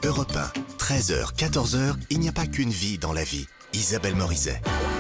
Europe 1, 13h, 14h, il n'y a pas qu'une vie dans la vie. Isabelle Morizet.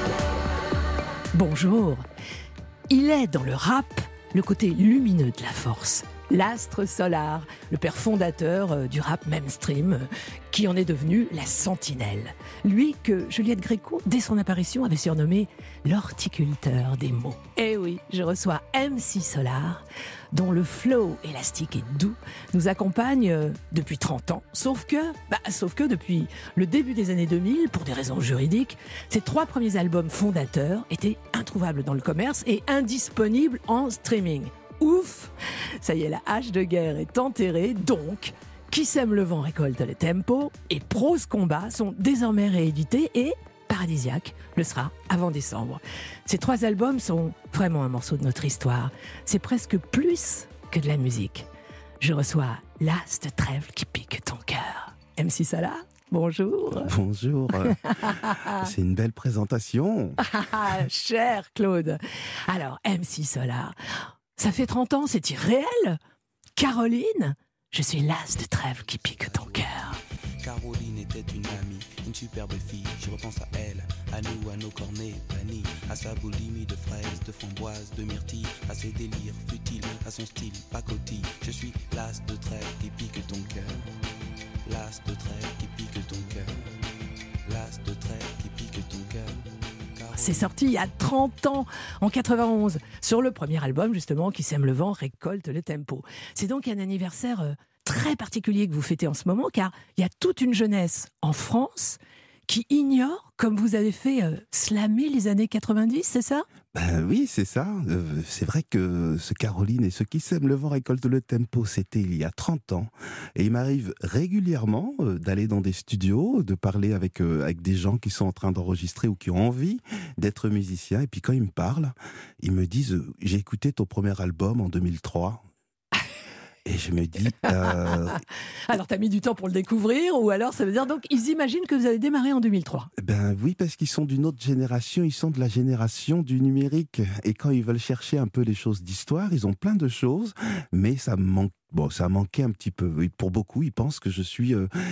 Bonjour. Il est dans le rap le côté lumineux de la force. L'astre Solar, le père fondateur du rap mainstream, qui en est devenu la sentinelle. Lui que Juliette Gréco, dès son apparition, avait surnommé l'horticulteur des mots. Eh oui, je reçois MC Solar, dont le flow élastique et doux nous accompagne depuis 30 ans. Sauf que depuis le début des années 2000, pour des raisons juridiques, ses 3 premiers albums fondateurs étaient introuvables dans le commerce et indisponibles en streaming. Ouf! Ça y est, la hache de guerre est enterrée, donc Qui sème le vent récolte le tempo et Prose Combat sont désormais réédités et Paradisiaque le sera avant décembre. Ces 3 albums sont vraiment un morceau de notre histoire. C'est presque plus que de la musique. Je reçois l'as de trèfle qui pique ton cœur. MC Solar, bonjour. Bonjour. C'est une belle présentation. Cher Claude. Alors, MC Solar, ça fait 30 ans, c'est irréel. Caroline, je suis l'as de trèfle qui pique ton cœur. Caroline était une amie, une superbe fille. Je repense à elle, à nous, à nos cornets vanille, à sa boulimie de fraises, de framboises, de myrtilles, à ses délires futiles, à son style pacotille. Je suis l'as de trèfle qui pique ton cœur. L'as de trèfle qui pique ton cœur. L'as de trèfle qui pique ton cœur. C'est sorti il y a 30 ans, en 91, sur le premier album justement, Qui sème le vent récolte le tempo. C'est donc un anniversaire très particulier que vous fêtez en ce moment, car il y a toute une jeunesse en France qui ignore, comme vous avez fait slammer les années 90, c'est ça ? Ben oui, c'est ça. C'est vrai que ce Caroline et ce Qui sème le vent récolte le tempo, c'était il y a 30 ans. Et il m'arrive régulièrement d'aller dans des studios, de parler avec des gens qui sont en train d'enregistrer ou qui ont envie d'être musiciens. Et puis quand ils me parlent, ils me disent « J'ai écouté ton premier album en 2003 ». Et je me dis... Alors, t'as mis du temps pour le découvrir, ou alors ça veut dire, donc, ils imaginent que vous avez démarré en 2003. Ben oui, parce qu'ils sont d'une autre génération, ils sont de la génération du numérique. Et quand ils veulent chercher un peu les choses d'histoire, ils ont plein de choses, mais ça manque. Bon, ça a manqué un petit peu. Oui, pour beaucoup, ils pensent que je suis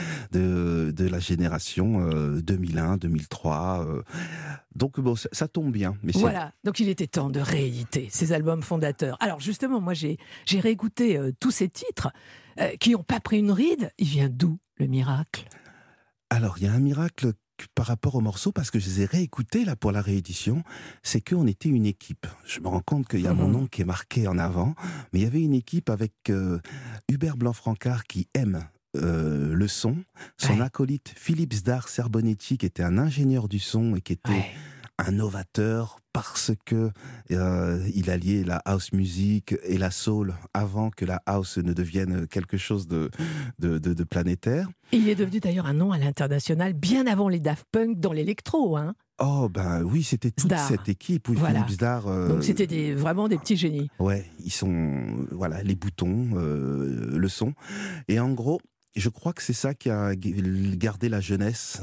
de la génération 2001, 2003. Donc bon, ça tombe bien. Mais voilà, donc il était temps de rééditer ces albums fondateurs. Alors justement, moi j'ai réécouté tous ces titres qui n'ont pas pris une ride. Il vient d'où, le miracle ? Alors, il y a un miracle par rapport aux morceaux, parce que je les ai réécoutés là, pour la réédition, c'est qu'on était une équipe. Je me rends compte qu'il y a mon nom qui est marqué en avant, mais il y avait une équipe avec Hubert Blanc-Francard qui aime le son, son acolyte Philippe Zdar Serbonetti qui était un ingénieur du son et qui était un novateur parce que il alliait la house music et la soul avant que la house ne devienne quelque chose de planétaire. Il est devenu d'ailleurs un nom à l'international bien avant les Daft Punk dans l'électro, hein. Oh ben oui, c'était toute Zdar. cette équipe, oui, Voilà. Philippe Zdar. Donc c'était vraiment des petits génies. Ouais, ils sont les boutons, le son, et en gros. Je crois que c'est ça qui a gardé la jeunesse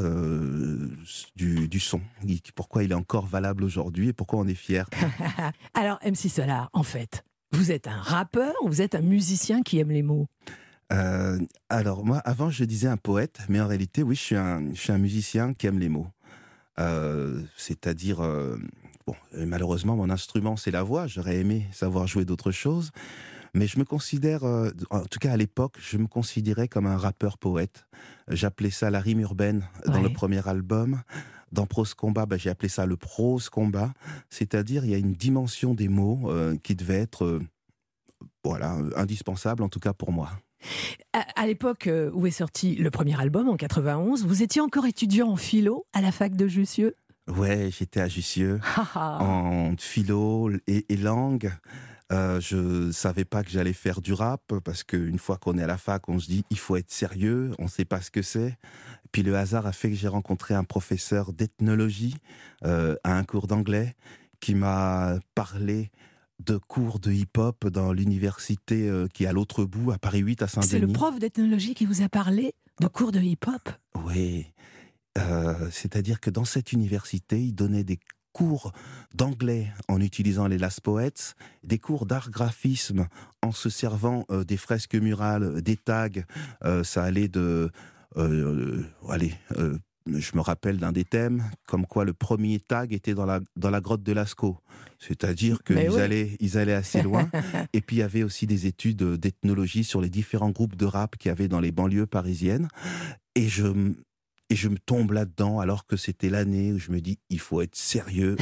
du son. Pourquoi il est encore valable aujourd'hui et pourquoi on est fiers. Alors, MC Solar, en fait, vous êtes un rappeur ou vous êtes un musicien qui aime les mots ? Alors, moi, avant, je disais un poète, mais en réalité, oui, je suis un musicien qui aime les mots. C'est-à-dire... malheureusement, mon instrument, c'est la voix. J'aurais aimé savoir jouer d'autres choses. Mais je me considère, en tout cas à l'époque, je me considérais comme un rappeur-poète. J'appelais ça la rime urbaine dans le premier album. Dans Prose Combat, j'ai appelé ça le prose combat. C'est-à-dire, il y a une dimension des mots qui devait être indispensable, en tout cas pour moi. À l'époque où est sorti le premier album, en 91, vous étiez encore étudiant en philo à la fac de Jussieu ? Ouais, j'étais à Jussieu, en philo et langue. Je savais pas que j'allais faire du rap, parce qu'une fois qu'on est à la fac, on se dit il faut être sérieux, on sait pas ce que c'est. Puis le hasard a fait que j'ai rencontré un professeur d'ethnologie à un cours d'anglais qui m'a parlé de cours de hip-hop dans l'université qui est à l'autre bout, à Paris 8, à Saint-Denis. C'est le prof d'ethnologie qui vous a parlé de cours de hip-hop ? Oui, c'est-à-dire que dans cette université, il donnait des cours d'anglais en utilisant les Last Poets, des cours d'art graphisme en se servant des fresques murales, des tags, ça allait de Je me rappelle d'un des thèmes, comme quoi le premier tag était dans la grotte de Lascaux. C'est-à-dire qu'ils allaient assez loin. Et puis il y avait aussi des études d'ethnologie sur les différents groupes de rap qu'il y avait dans les banlieues parisiennes. Et je me tombe là-dedans, alors que c'était l'année où je me dis, il faut être sérieux.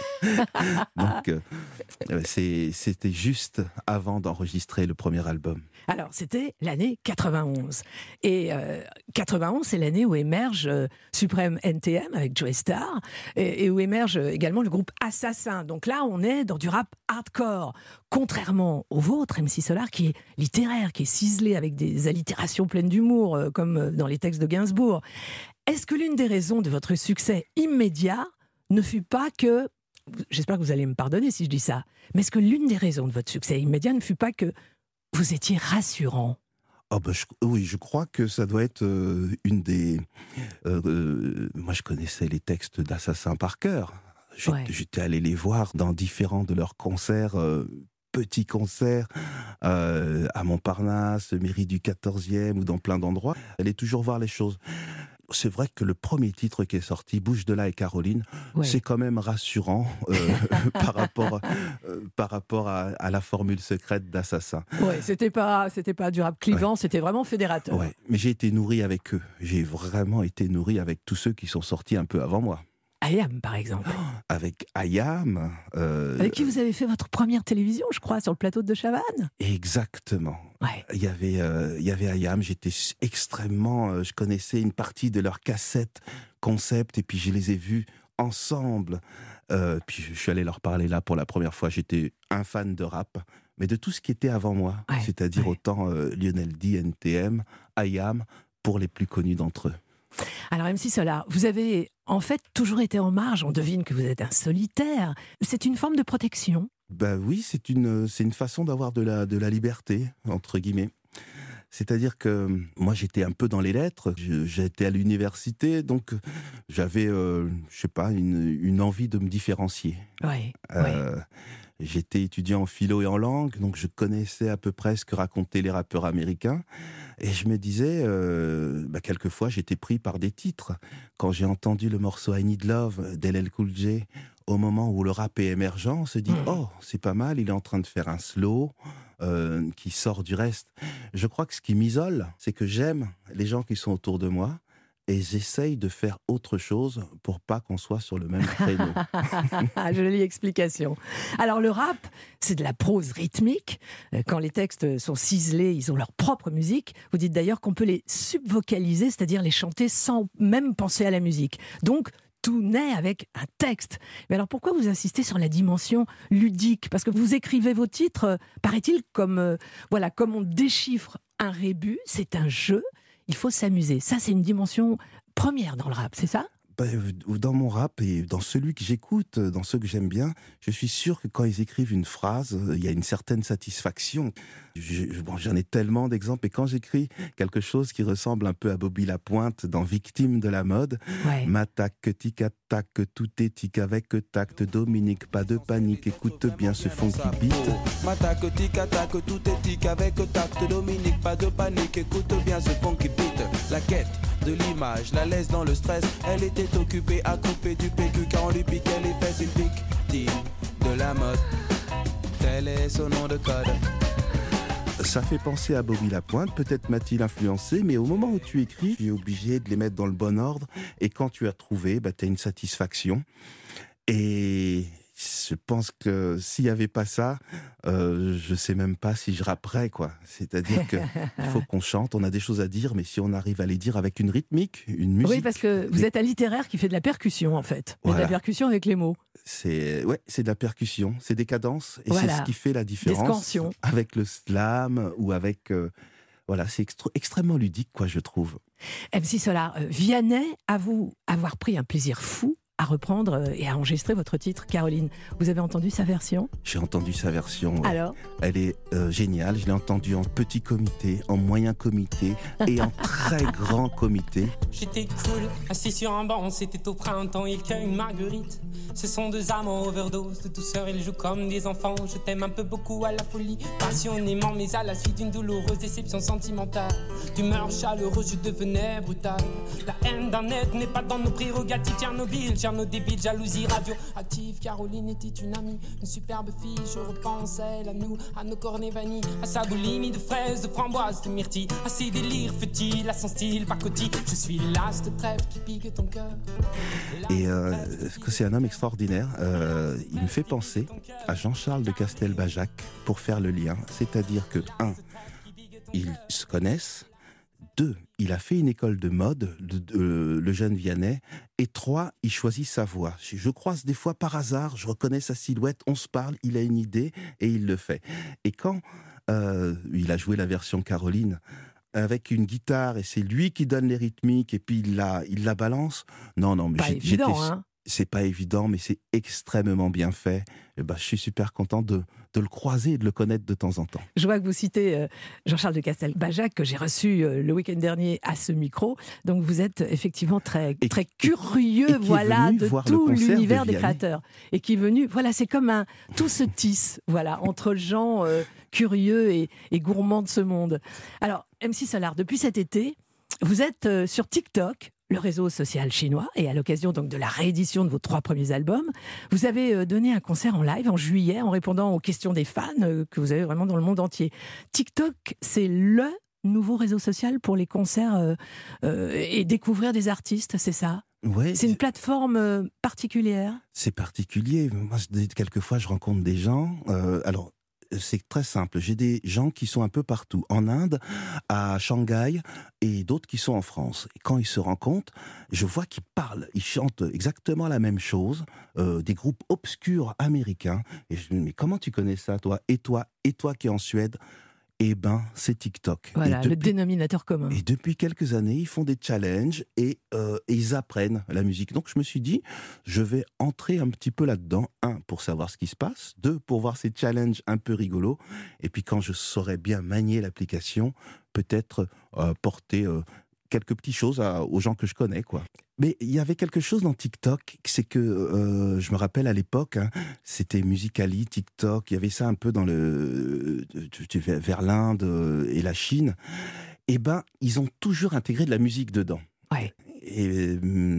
Donc, c'était juste avant d'enregistrer le premier album. Alors, c'était l'année 91. Et 91, c'est l'année où émerge Supreme NTM avec Joey Starr, et où émerge également le groupe Assassin. Donc là, on est dans du rap hardcore, contrairement au vôtre, MC Solar, qui est littéraire, qui est ciselé avec des allitérations pleines d'humour, comme dans les textes de Gainsbourg. Est-ce que l'une des raisons de votre succès immédiat ne fut pas que... J'espère que vous allez me pardonner si je dis ça. Mais est-ce que l'une des raisons de votre succès immédiat ne fut pas que vous étiez rassurant ? Oui, je crois que ça doit être une des... moi, je connaissais les textes d'Assassin par cœur. J'étais allé les voir dans différents de leurs concerts, petits concerts, à Montparnasse, mairie du 14e ou dans plein d'endroits. Allez toujours voir les choses. C'est vrai que le premier titre qui est sorti, Bouge de là et Caroline, c'est quand même rassurant par rapport à la formule secrète d'Assassin. Ouais, c'était pas du rap clivant, c'était vraiment fédérateur. Ouais, mais j'ai été nourri avec eux. J'ai vraiment été nourri avec tous ceux qui sont sortis un peu avant moi. Ayam, par exemple. Avec Ayam. Avec qui vous avez fait votre première télévision, je crois, sur le plateau de Chavannes. Exactement. Ouais. Il y avait Ayam, j'étais extrêmement... je connaissais une partie de leurs cassettes concept, et puis je les ai vus ensemble. Puis je suis allé leur parler là pour la première fois. J'étais un fan de rap, mais de tout ce qui était avant moi. C'est-à-dire autant Lionel D, NTM, Ayam, pour les plus connus d'entre eux. Alors MC Solar, vous avez en fait toujours été en marge, on devine que vous êtes un solitaire. C'est une forme de protection ? Oui, c'est une façon d'avoir de la liberté, entre guillemets. C'est-à-dire que moi, j'étais un peu dans les lettres, j'étais à l'université, donc j'avais, une envie de me différencier. J'étais étudiant en philo et en langue, donc je connaissais à peu près ce que racontaient les rappeurs américains. Et je me disais, quelquefois, j'étais pris par des titres. Quand j'ai entendu le morceau I Need Love d'LL Cool J, au moment où le rap est émergent, on se dit « Oh, c'est pas mal, il est en train de faire un slow qui sort du reste. » Je crois que ce qui m'isole, c'est que j'aime les gens qui sont autour de moi, et j'essaye de faire autre chose pour pas qu'on soit sur le même créneau. Jolie explication. Alors le rap, c'est de la prose rythmique. Quand les textes sont ciselés, ils ont leur propre musique. Vous dites d'ailleurs qu'on peut les subvocaliser, c'est-à-dire les chanter sans même penser à la musique. Donc, tout naît avec un texte. Mais alors pourquoi vous insistez sur la dimension ludique ? Parce que vous écrivez vos titres, paraît-il, comme on déchiffre un rébus, c'est un jeu. Il faut s'amuser. Ça, c'est une dimension première dans le rap, c'est ça ? Dans mon rap et dans celui que j'écoute, dans ceux que j'aime bien, je suis sûr que quand ils écrivent une phrase, il y a une certaine satisfaction. J'en ai tellement d'exemples. Et quand j'écris quelque chose qui ressemble un peu à Bobby Lapointe dans Victime de la mode, m'attaque, tic-attaque, tout est tic avec tact, Dominique, pas de panique, écoute bien ce funky beat. M'attaque, tic-attaque, tout est tic avec tact, Dominique, pas de panique, écoute bien ce funky beat. La quête de l'image, la laisse dans le stress, elle était occupée à couper du PQ car on lui piquait les fesses, une victime de la mode, tel est son nom de code. Ça fait penser à Bobby Lapointe, peut-être m'a-t-il influencé, mais au moment où tu écris, tu es obligé de les mettre dans le bon ordre, et quand tu as trouvé, tu as une satisfaction. Et je pense que s'il n'y avait pas ça, je ne sais même pas si je rapperais, quoi. C'est-à-dire qu'il faut qu'on chante, on a des choses à dire, mais si on arrive à les dire avec une rythmique, une musique... Oui, parce que vous êtes un littéraire qui fait de la percussion, en fait. Mais de la percussion avec les mots. C'est de la percussion, c'est des cadences, et c'est ce qui fait la différence avec le slam ou avec... c'est extrêmement ludique, quoi, je trouve. MC Solar, Vianney avoue avoir pris un plaisir fou à reprendre et à enregistrer votre titre, Caroline. Vous avez entendu sa version ? J'ai entendu sa version. Ouais. Alors ? Elle est géniale. Je l'ai entendue en petit comité, en moyen comité et en très grand comité. J'étais cool, assis sur un banc, c'était au printemps, il cueille une marguerite. Ce sont deux amants overdose de douceur, ils jouent comme des enfants. Je t'aime un peu beaucoup à la folie, passionnément, mais à la suite d'une douloureuse déception sentimentale. D'humeur chaleureuse, je devenais brutal. La haine d'un être n'est pas dans nos prérogatives. Tchernobyl, débile, jalousie radioactive. Caroline était une amie, une superbe fille. Je repense à elle, à nous, à nos cornets vanille, à sa boulimie de fraises, de framboises, de myrtilles, à ses délires futiles, à son style pacotille. Je suis l'as de trêve qui pique ton cœur. Et que c'est un homme extraordinaire. Il me fait penser à Jean-Charles de Castelbajac pour faire le lien. C'est-à-dire que, 1, ils se connaissent. 2, il a fait une école de mode, le jeune Vianney. Et 3, il choisit sa voix. Je croise des fois par hasard, je reconnais sa silhouette, on se parle, il a une idée et il le fait. Et quand il a joué la version Caroline avec une guitare et c'est lui qui donne les rythmiques et puis il la balance. Non, mais pas évident, hein. C'est pas évident, mais c'est extrêmement bien fait. Et je suis super content de le croiser et de le connaître de temps en temps. Je vois que vous citez Jean-Charles de Castelbajac, que j'ai reçu le week-end dernier à ce micro. Donc vous êtes effectivement très curieux de tout l'univers des créateurs. Et qui est venu, c'est comme tout se tisse, entre gens curieux et gourmands de ce monde. Alors, MC Solar, depuis cet été, vous êtes sur TikTok, le réseau social chinois, et à l'occasion donc de la réédition de vos 3 premiers albums, vous avez donné un concert en live en juillet en répondant aux questions des fans que vous avez vraiment dans le monde entier. TikTok, c'est le nouveau réseau social pour les concerts et découvrir des artistes, c'est ça ? Ouais, c'est une plateforme particulière ? C'est particulier. Moi, quelquefois, je rencontre des gens. C'est très simple. J'ai des gens qui sont un peu partout. En Inde, à Shanghai, et d'autres qui sont en France. Et quand ils se rencontrent, je vois qu'ils parlent. Ils chantent exactement la même chose. Des groupes obscurs américains. Et je me dis, mais comment tu connais ça, toi ? Et toi qui es en Suède ? Eh ben, c'est TikTok. Le dénominateur commun. Et depuis quelques années, ils font des challenges et ils apprennent la musique. Donc je me suis dit, je vais entrer un petit peu là-dedans. 1, pour savoir ce qui se passe. 2, pour voir ces challenges un peu rigolos. Et puis quand je saurai bien manier l'application, peut-être porter quelques petites choses aux gens que je connais, quoi. Mais il y avait quelque chose dans TikTok, c'est que je me rappelle à l'époque, c'était Musical.ly, TikTok, il y avait ça un peu dans vers l'Inde et la Chine. Et ils ont toujours intégré de la musique dedans. Ouais. Et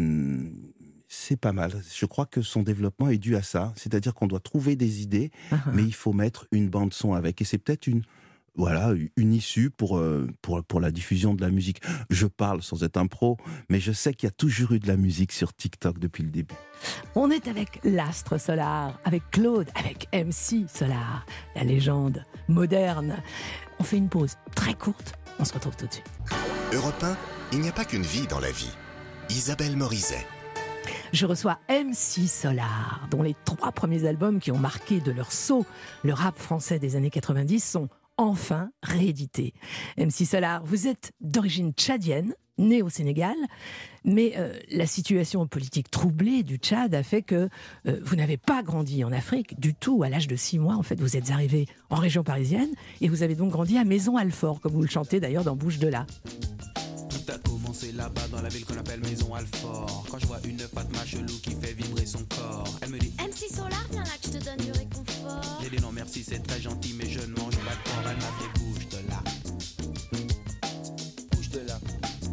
c'est pas mal. Je crois que son développement est dû à ça, c'est-à-dire qu'on doit trouver des idées, mais il faut mettre une bande son avec. Et c'est peut-être une issue pour la diffusion de la musique. Je parle sans être un pro, mais je sais qu'il y a toujours eu de la musique sur TikTok depuis le début. On est avec l'astre Solar, avec Claude, avec MC Solar, la légende moderne. On fait une pause très courte, on se retrouve tout de suite. Europe 1, il n'y a pas qu'une vie dans la vie. Isabelle Morizet. Je reçois MC Solar, dont les 3 premiers albums qui ont marqué de leur sceau le rap français des années 90 sont enfin réédité. MC Solar, vous êtes d'origine tchadienne, né au Sénégal, mais la situation politique troublée du Tchad a fait que vous n'avez pas grandi en Afrique du tout. À l'âge de 6 mois, en fait, vous êtes arrivé en région parisienne et vous avez donc grandi à Maison-Alfort, comme vous le chantez d'ailleurs dans Bouche de là. Tout a commencé là-bas dans la ville qu'on appelle Maison-Alfort. Quand je vois une Fatma chelou qui fait vibrer son corps, elle me dit MC Solar, viens là que je te donne du réconfort. J'ai dit non merci, c'est très gentil, mais je ne mange pas de porc. Elle m'a fait bouge de là. Bouge de là.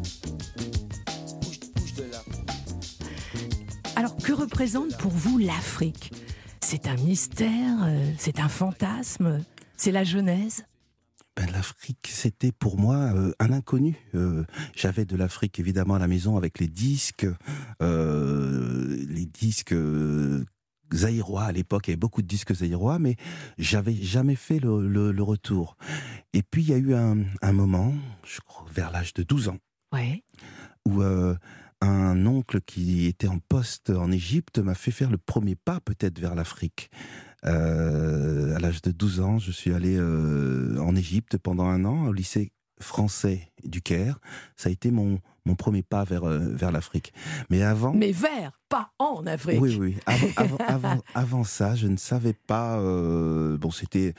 Bouge de là. Alors, que représente pour vous l'Afrique ? C'est un mystère, c'est un fantasme, c'est la genèse ? L'Afrique, c'était pour moi un inconnu. J'avais de l'Afrique évidemment à la maison avec les disques zaïrois. À l'époque, il y avait beaucoup de disques zaïrois, mais j'avais jamais fait le retour. Et puis il y a eu un moment, je crois vers l'âge de 12 ans, où un oncle qui était en poste en Égypte m'a fait faire le premier pas peut-être vers l'Afrique. À l'âge de 12 ans, je suis allé en Égypte pendant 1 an, au lycée français du Caire. Ça a été mon mon premier pas vers l'Afrique. Mais avant... Mais vers, pas en Afrique. Oui, oui. Avant ça, je ne savais pas... c'était...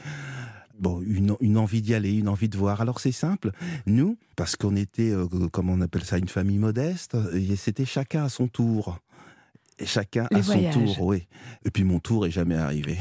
une envie d'y aller, une envie de voir. Alors c'est simple, nous, parce qu'on était, comment on appelle ça, une famille modeste, et c'était chacun à son tour. Chacun à son tour, oui. Et puis mon tour est jamais arrivé.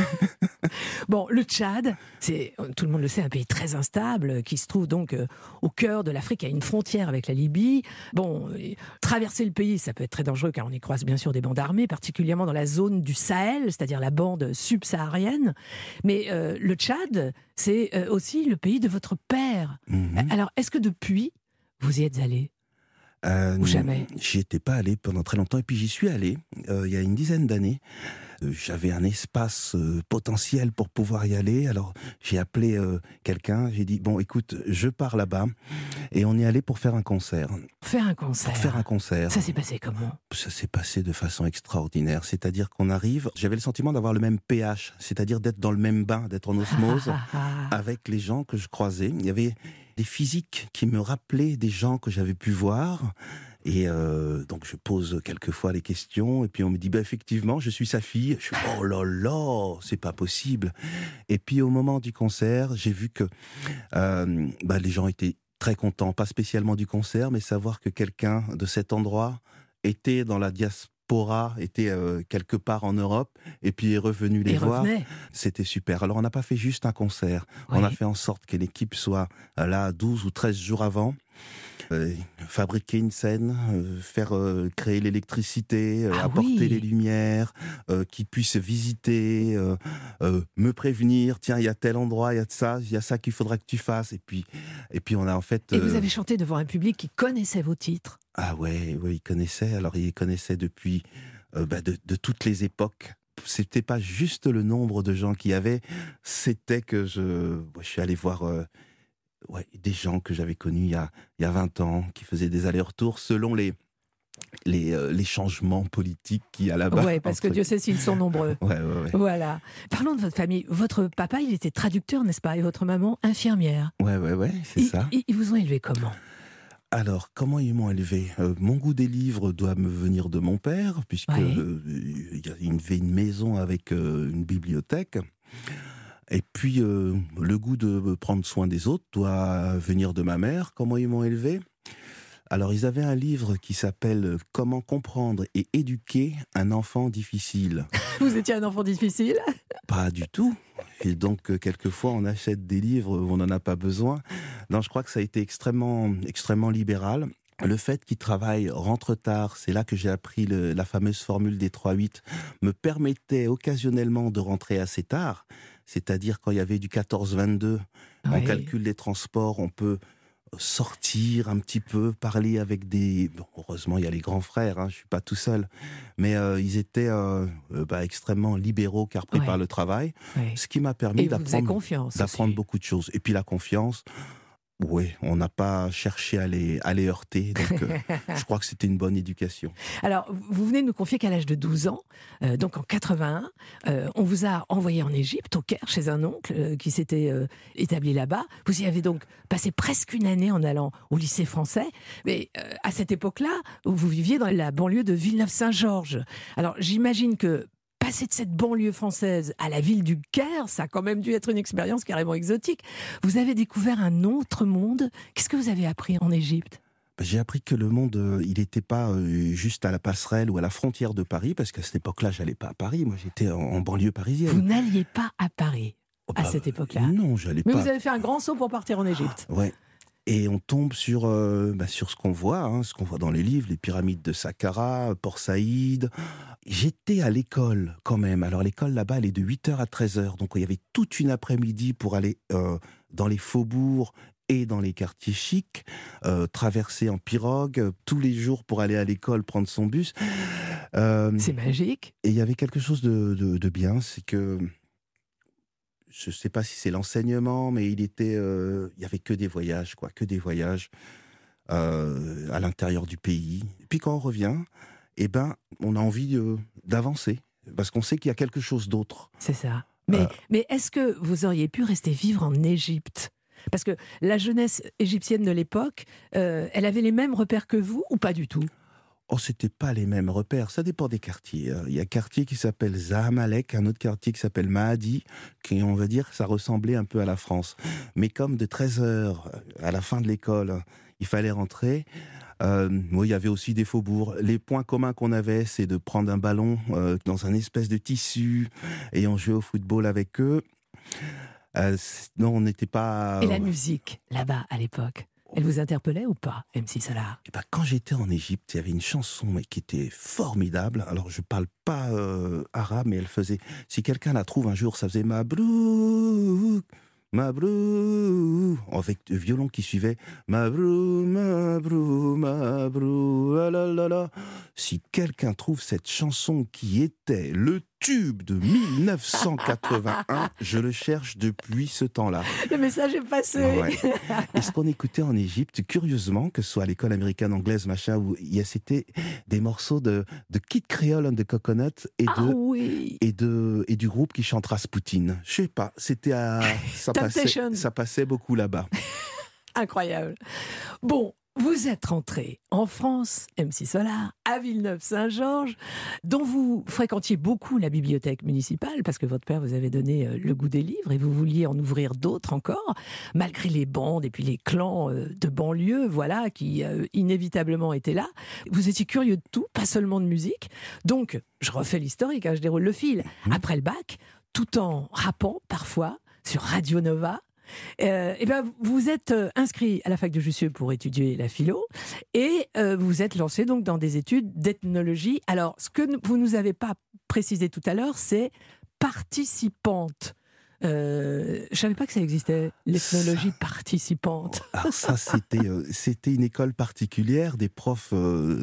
Bon, le Tchad, c'est, tout le monde le sait, un pays très instable, qui se trouve donc au cœur de l'Afrique, à une frontière avec la Libye. Bon, traverser le pays, ça peut être très dangereux, car on y croise bien sûr des bandes armées, particulièrement dans la zone du Sahel, c'est-à-dire la bande subsaharienne. Mais le Tchad, c'est aussi le pays de votre père. Alors, est-ce que depuis, vous y êtes allé ? Ou jamais? J'y étais pas allé pendant très longtemps, et puis j'y suis allé il y a une dizaine d'années. J'avais un espace potentiel pour pouvoir y aller, alors j'ai appelé quelqu'un, j'ai dit bon écoute, je pars là-bas, et on est allé pour faire un concert. Faire un concert. Pour faire un concert. Ça s'est passé comment? Ça s'est passé de façon extraordinaire, c'est-à-dire qu'on arrive, j'avais le sentiment d'avoir le même pH, c'est-à-dire d'être dans le même bain, d'être en osmose avec les gens que je croisais. Il y avait des physiques qui me rappelaient des gens que j'avais pu voir. Et donc je pose quelquefois les questions, et puis on me dit effectivement je suis sa fille. Je suis oh là là, c'est pas possible. Et puis au moment du concert, j'ai vu que les gens étaient très contents, pas spécialement du concert, mais savoir que quelqu'un de cet endroit était dans la diaspora, était quelque part en Europe, et puis est revenu les voir. C'était super. Alors on n'a pas fait juste un concert, on a fait en sorte que l'équipe soit là 12 ou 13 jours avant. Fabriquer une scène, faire créer l'électricité, apporter les lumières, qu'ils puissent visiter, me prévenir, tiens, il y a tel endroit, il y a ça qu'il faudra que tu fasses. Et puis on a en fait... Et vous avez chanté devant un public qui connaissait vos titres? Ah ouais, il connaissait. Alors il connaissait depuis de toutes les époques. C'était pas juste le nombre de gens qu'il y avait, c'était que je suis allé voir... des gens que j'avais connus il y a 20 ans, qui faisaient des allers-retours selon les changements politiques qu'il y a là-bas. Oui, parce que Dieu sait s'ils sont nombreux. Ouais. Voilà. Parlons de votre famille. Votre papa, il était traducteur, n'est-ce pas? Et votre maman, infirmière. Ouais, c'est ça. Ils vous ont élevé comment? Alors, comment ils m'ont élevé? Mon goût des livres doit me venir de mon père, puisque il y avait une maison avec une bibliothèque. Et puis, le goût de prendre soin des autres doit venir de ma mère. Comment ils m'ont élevé? Alors, ils avaient un livre qui s'appelle « Comment comprendre et éduquer un enfant difficile ». Vous étiez un enfant difficile? Pas du tout. Et donc, quelquefois, on achète des livres où on n'en a pas besoin. Non, je crois que ça a été extrêmement, extrêmement libéral. Le fait qu'ils travaillent, rentrent tard, c'est là que j'ai appris la fameuse formule des 3-8, me permettait occasionnellement de rentrer assez tard. C'est-à-dire quand il y avait du 14-22, on calcule les transports, on peut sortir un petit peu, parler avec des... Bon, heureusement, il y a les grands frères, je ne suis pas tout seul. Mais ils étaient extrêmement libéraux car pris par le travail, ce qui m'a permis d'apprendre beaucoup de choses. Et puis la confiance... Oui, on n'a pas cherché à les heurter, donc je crois que c'était une bonne éducation. Alors, vous venez de nous confier qu'à l'âge de 12 ans, donc en 81, on vous a envoyé en Égypte, au Caire, chez un oncle qui s'était établi là-bas. Vous y avez donc passé presque une année en allant au lycée français, mais à cette époque-là, vous viviez dans la banlieue de Villeneuve-Saint-Georges. Alors, j'imagine que passer de cette banlieue française à la ville du Caire, ça a quand même dû être une expérience carrément exotique. Vous avez découvert un autre monde. Qu'est-ce que vous avez appris en Égypte? J'ai appris que le monde, il n'était pas juste à la passerelle ou à la frontière de Paris, parce qu'à cette époque-là, j'allais pas à Paris. Moi, j'étais en banlieue parisienne. Vous n'alliez pas à Paris à cette époque-là? Non, j'allais pas. Mais vous avez fait un grand saut pour partir en Égypte. Ouais. Et on tombe sur ce qu'on voit, ce qu'on voit dans les livres, les pyramides de Saqqara, Port Saïd. J'étais à l'école quand même. Alors l'école là-bas, elle est de 8h à 13h. Donc il y avait toute une après-midi pour aller dans les faubourgs et dans les quartiers chics, traverser en pirogue tous les jours pour aller à l'école, prendre son bus. C'est magique. Et il y avait quelque chose de bien, c'est que... Je ne sais pas si c'est l'enseignement, mais il y avait que des voyages, à l'intérieur du pays. Et puis quand on revient, on a envie d'avancer, parce qu'on sait qu'il y a quelque chose d'autre. C'est ça. Mais est-ce que vous auriez pu rester vivre en Égypte? Parce que la jeunesse égyptienne de l'époque, elle avait les mêmes repères que vous ou pas du tout? Oh, c'était pas les mêmes repères, ça dépend des quartiers. Il y a un quartier qui s'appelle Zamalek, un autre quartier qui s'appelle Mahadi, qui, on va dire, ça ressemblait un peu à la France. Mais comme de 13h à la fin de l'école, il fallait rentrer, il y avait aussi des faubourgs. Les points communs qu'on avait, c'est de prendre un ballon dans un espèce de tissu et on jouait au football avec eux. Non, on n'était pas... Et la musique, là-bas, à l'époque, elle vous interpellait ou pas, MC Solar? Et ben, quand j'étais en Égypte, il y avait une chanson qui était formidable. Alors, je parle pas arabe, mais elle faisait... Si quelqu'un la trouve un jour, ça faisait Mabrouk, Mabrouk, avec le violon qui suivait Mabrouk, Mabrouk, Mabrouk, ah là là là. Si quelqu'un trouve cette chanson qui était le tube de 1981, je le cherche depuis ce temps-là. Le message est passé. Ouais. Et ce qu'on écoutait en Égypte, curieusement, que ce soit à l'école américaine, anglaise, machin, où c'était des morceaux de Kid Creole and the Coconut et du groupe qui chante Rasputin. Je sais pas, ça passait beaucoup là-bas. Incroyable. Bon, vous êtes rentré en France, MC Solar, à Villeneuve-Saint-Georges, dont vous fréquentiez beaucoup la bibliothèque municipale, parce que votre père vous avait donné le goût des livres et vous vouliez en ouvrir d'autres encore, malgré les bandes et puis les clans de banlieue, voilà, qui inévitablement étaient là. Vous étiez curieux de tout, pas seulement de musique. Donc, je refais l'historique, je déroule le fil. Après le bac, tout en rappant parfois sur Radio Nova, vous êtes inscrit à la fac de Jussieu pour étudier la philo et vous êtes lancé donc dans des études d'ethnologie. Alors, ce que vous nous avez pas précisé tout à l'heure, c'est participante. Je savais pas que ça existait, l'ethnologie participante. Alors ça, c'était une école particulière, des profs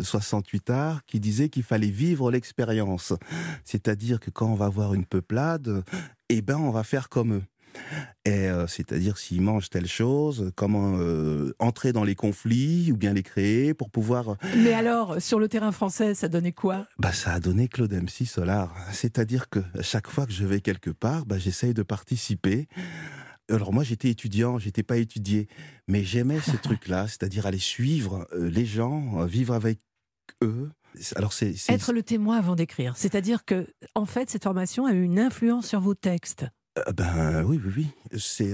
68 arts qui disaient qu'il fallait vivre l'expérience. C'est-à-dire que quand on va voir une peuplade, on va faire comme eux. Et c'est-à-dire s'ils mangent telle chose, comment entrer dans les conflits ou bien les créer pour pouvoir... Mais alors, sur le terrain français, ça donnait quoi ? Ça a donné Claude MC Solar. C'est-à-dire que chaque fois que je vais quelque part, j'essaye de participer. Alors moi j'étais étudiant, j'étais pas étudié, mais j'aimais ce truc-là, c'est-à-dire aller suivre les gens, vivre avec eux. Alors être le témoin avant d'écrire. C'est-à-dire que, en fait, cette formation a eu une influence sur vos textes. Oui. C'est,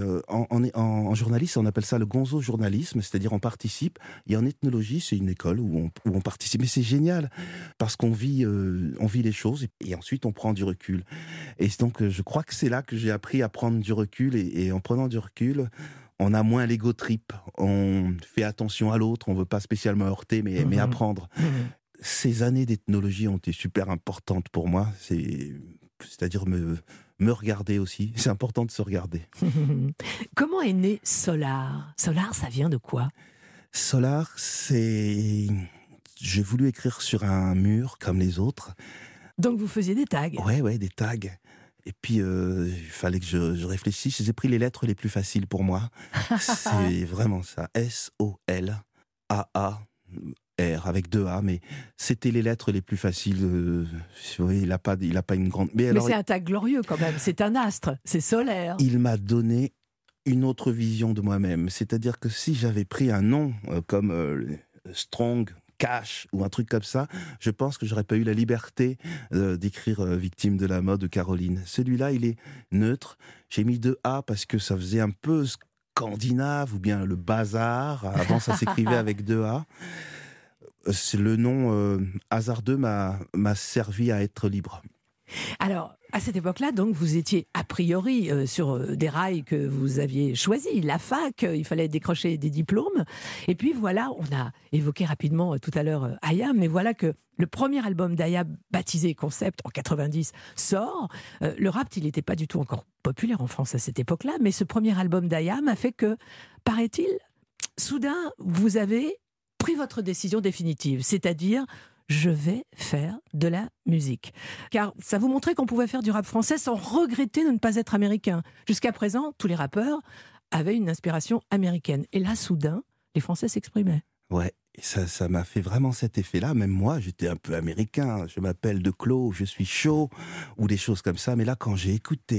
en journaliste, on appelle ça le gonzo-journalisme, c'est-à-dire on participe. Et en ethnologie, c'est une école où on participe. Mais c'est génial, parce qu'on vit les choses et ensuite on prend du recul. Et donc, je crois que c'est là que j'ai appris à prendre du recul. Et en prenant du recul, on a moins l'ego trip. On fait attention à l'autre, on ne veut pas spécialement heurter, mais apprendre. Ces années d'ethnologie ont été super importantes pour moi. C'est-à-dire me regarder aussi. C'est important de se regarder. Comment est né Solar ? Solar, ça vient de quoi ? Solar, c'est... J'ai voulu écrire sur un mur comme les autres. Donc vous faisiez des tags ? Ouais, des tags. Et puis, il fallait que je réfléchisse. J'ai pris les lettres les plus faciles pour moi. C'est vraiment ça. S-O-L-A-A. R avec 2 A, mais c'était les lettres les plus faciles. Il n'a pas une grande... Mais c'est un tag glorieux quand même, c'est un astre, c'est solaire. Il m'a donné une autre vision de moi-même. C'est-à-dire que si j'avais pris un nom comme Strong, Cash ou un truc comme ça, je pense que j'aurais pas eu la liberté d'écrire Victime de la mode de Caroline. Celui-là, il est neutre. J'ai mis 2 A parce que ça faisait un peu scandinave ou bien le bazar. Avant, ça s'écrivait avec 2 A. C'est le nom hasardeux m'a servi à être libre. Alors, à cette époque-là, donc, vous étiez a priori sur des rails que vous aviez choisis. La fac, il fallait décrocher des diplômes. Et puis voilà, on a évoqué rapidement tout à l'heure Ayam, mais voilà que le premier album d'Ayam, baptisé Concept, en 90, sort. Le rap, il n'était pas du tout encore populaire en France à cette époque-là, mais ce premier album d'Ayam a fait que, paraît-il, soudain, vous avez pris votre décision définitive, c'est-à-dire je vais faire de la musique. Car ça vous montrait qu'on pouvait faire du rap français sans regretter de ne pas être américain. Jusqu'à présent, tous les rappeurs avaient une inspiration américaine. Et là, soudain, les Français s'exprimaient. Ouais, ça m'a fait vraiment cet effet-là. Même moi, j'étais un peu américain. Je m'appelle De Clos, je suis chaud, ou des choses comme ça. Mais là, quand j'ai écouté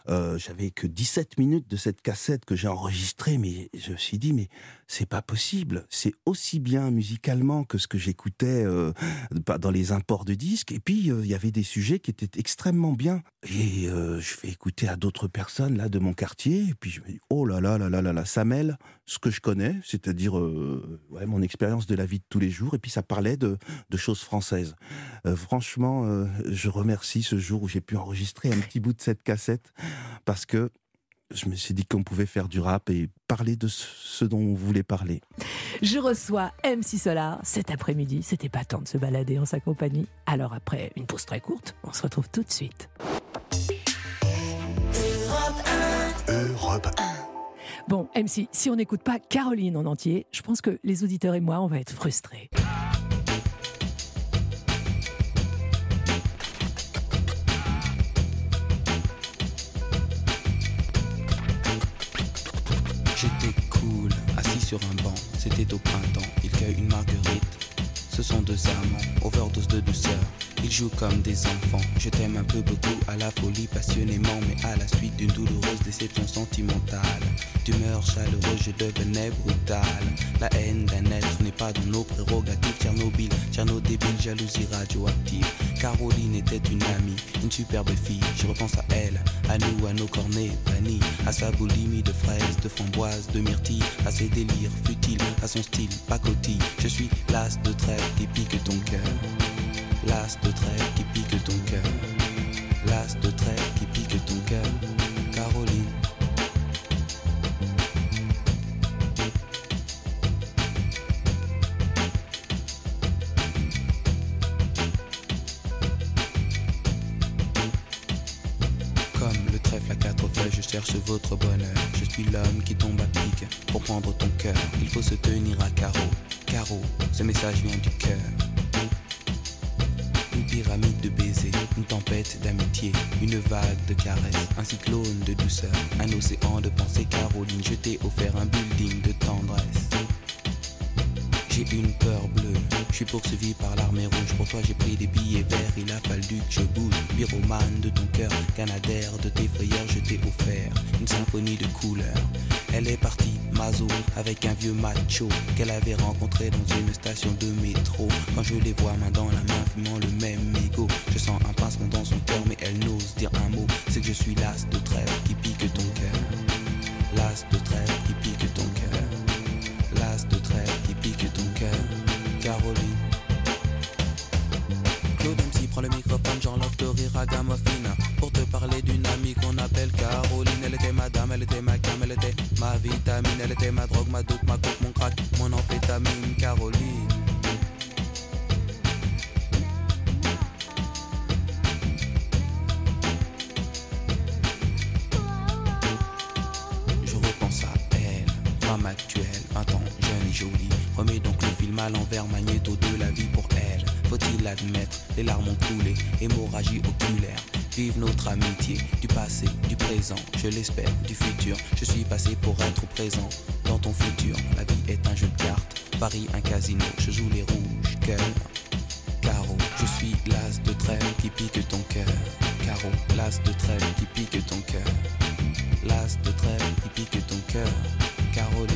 J'avais que 17 minutes de cette cassette que j'ai enregistrée, mais je me suis dit, mais c'est pas possible. C'est aussi bien musicalement que ce que j'écoutais dans les imports de disques. Et puis, il y avait des sujets qui étaient extrêmement bien. Et je fais écouter à d'autres personnes là de mon quartier. Et puis, je me dis, oh là là là là là là, ça mêle ce que je connais, c'est-à-dire mon expérience de la vie de tous les jours. Et puis, ça parlait de choses françaises. Franchement, je remercie ce jour où j'ai pu enregistrer un petit bout de cette cassette, parce que je me suis dit qu'on pouvait faire du rap et parler de ce dont on voulait parler. Je reçois MC Solar cet après-midi. C'était pas temps de se balader en sa compagnie. Alors après une pause très courte, on se retrouve tout de suite. Europe 1. Bon, MC, si on n'écoute pas Caroline en entier, je pense que les auditeurs et moi, on va être frustrés. J'étais cool, assis sur un banc, c'était au printemps, il cueille une marguerite. Ce sont deux amants, overdose de douceur, ils jouent comme des enfants. Je t'aime un peu beaucoup, à la folie passionnément, mais à la suite d'une douloureuse déception sentimentale. D'humeur chaleureuse, je devenais brutal. La haine d'un être n'est pas dans nos prérogatives. Tchernobyl, débile, jalousie radioactive. Caroline était une amie, une superbe fille. Je repense à elle, à nous, à nos cornets vanille, à sa boulimie de fraises, de framboises, de myrtilles, à ses délires futiles, à son style pacotille. Je suis l'as de trêve qui pique ton cœur. L'as de trêve qui pique ton cœur. L'as de trêve qui pique ton cœur. Caroline. Comme le trèfle à quatre feuilles, je cherche votre bonheur. Je suis l'homme qui tombe à pic pour prendre ton cœur. Il faut se tenir à carreau. Carreau, ce message vient du cœur. Une pyramide de baisers, une tempête d'amitié, une vague de caresses, un cyclone de douceur, un océan de pensées. Caroline, je t'ai offert un building de tendresse. J'ai une peur bleue, je suis poursuivi par l'armée rouge. Pour toi j'ai pris des billets verts, il a fallu que je bouge. Pyromane de ton cœur, canadaire de tes frayeurs, je t'ai offert une symphonie de couleurs. Elle est partie, Mazo, avec un vieux macho qu'elle avait rencontré dans une station de métro. Quand je les vois main dans la main, fumant le même mégot, je sens un pincement dans son cœur, mais elle n'ose dire un mot. C'est que je suis l'as de trêve qui pique ton cœur. L'as de trêve qui pique ton cœur. L'as de trêve qui pique ton cœur. Caroline. Claude MC prend le microphone, j'enlève de rire à Gamophine pour te parler d'une amie qu'on appelle Caroline. Elle était ma dame, elle était ma cam, elle était ma vitamine. Elle était ma drogue, ma dope, ma coke, mon crack, mon amphétamine. Caroline. Je repense à elle, femme actuelle, 20 ans, jeune et jolie. Remets donc le film à l'envers, magnéto de la vie pour elle. Faut-il l'admettre, les larmes ont coulé, hémorragie oculaire. Vive notre amitié, du passé, du présent, je l'espère, du futur. Je suis passé pour être présent dans ton futur. La vie est un jeu de cartes, Paris un casino. Je joue les rouges, cœur, carreau. Je suis l'as de trêve qui pique ton cœur. Carreau, l'as de trêve qui pique ton cœur. L'as de trêve qui pique ton cœur. Caroline.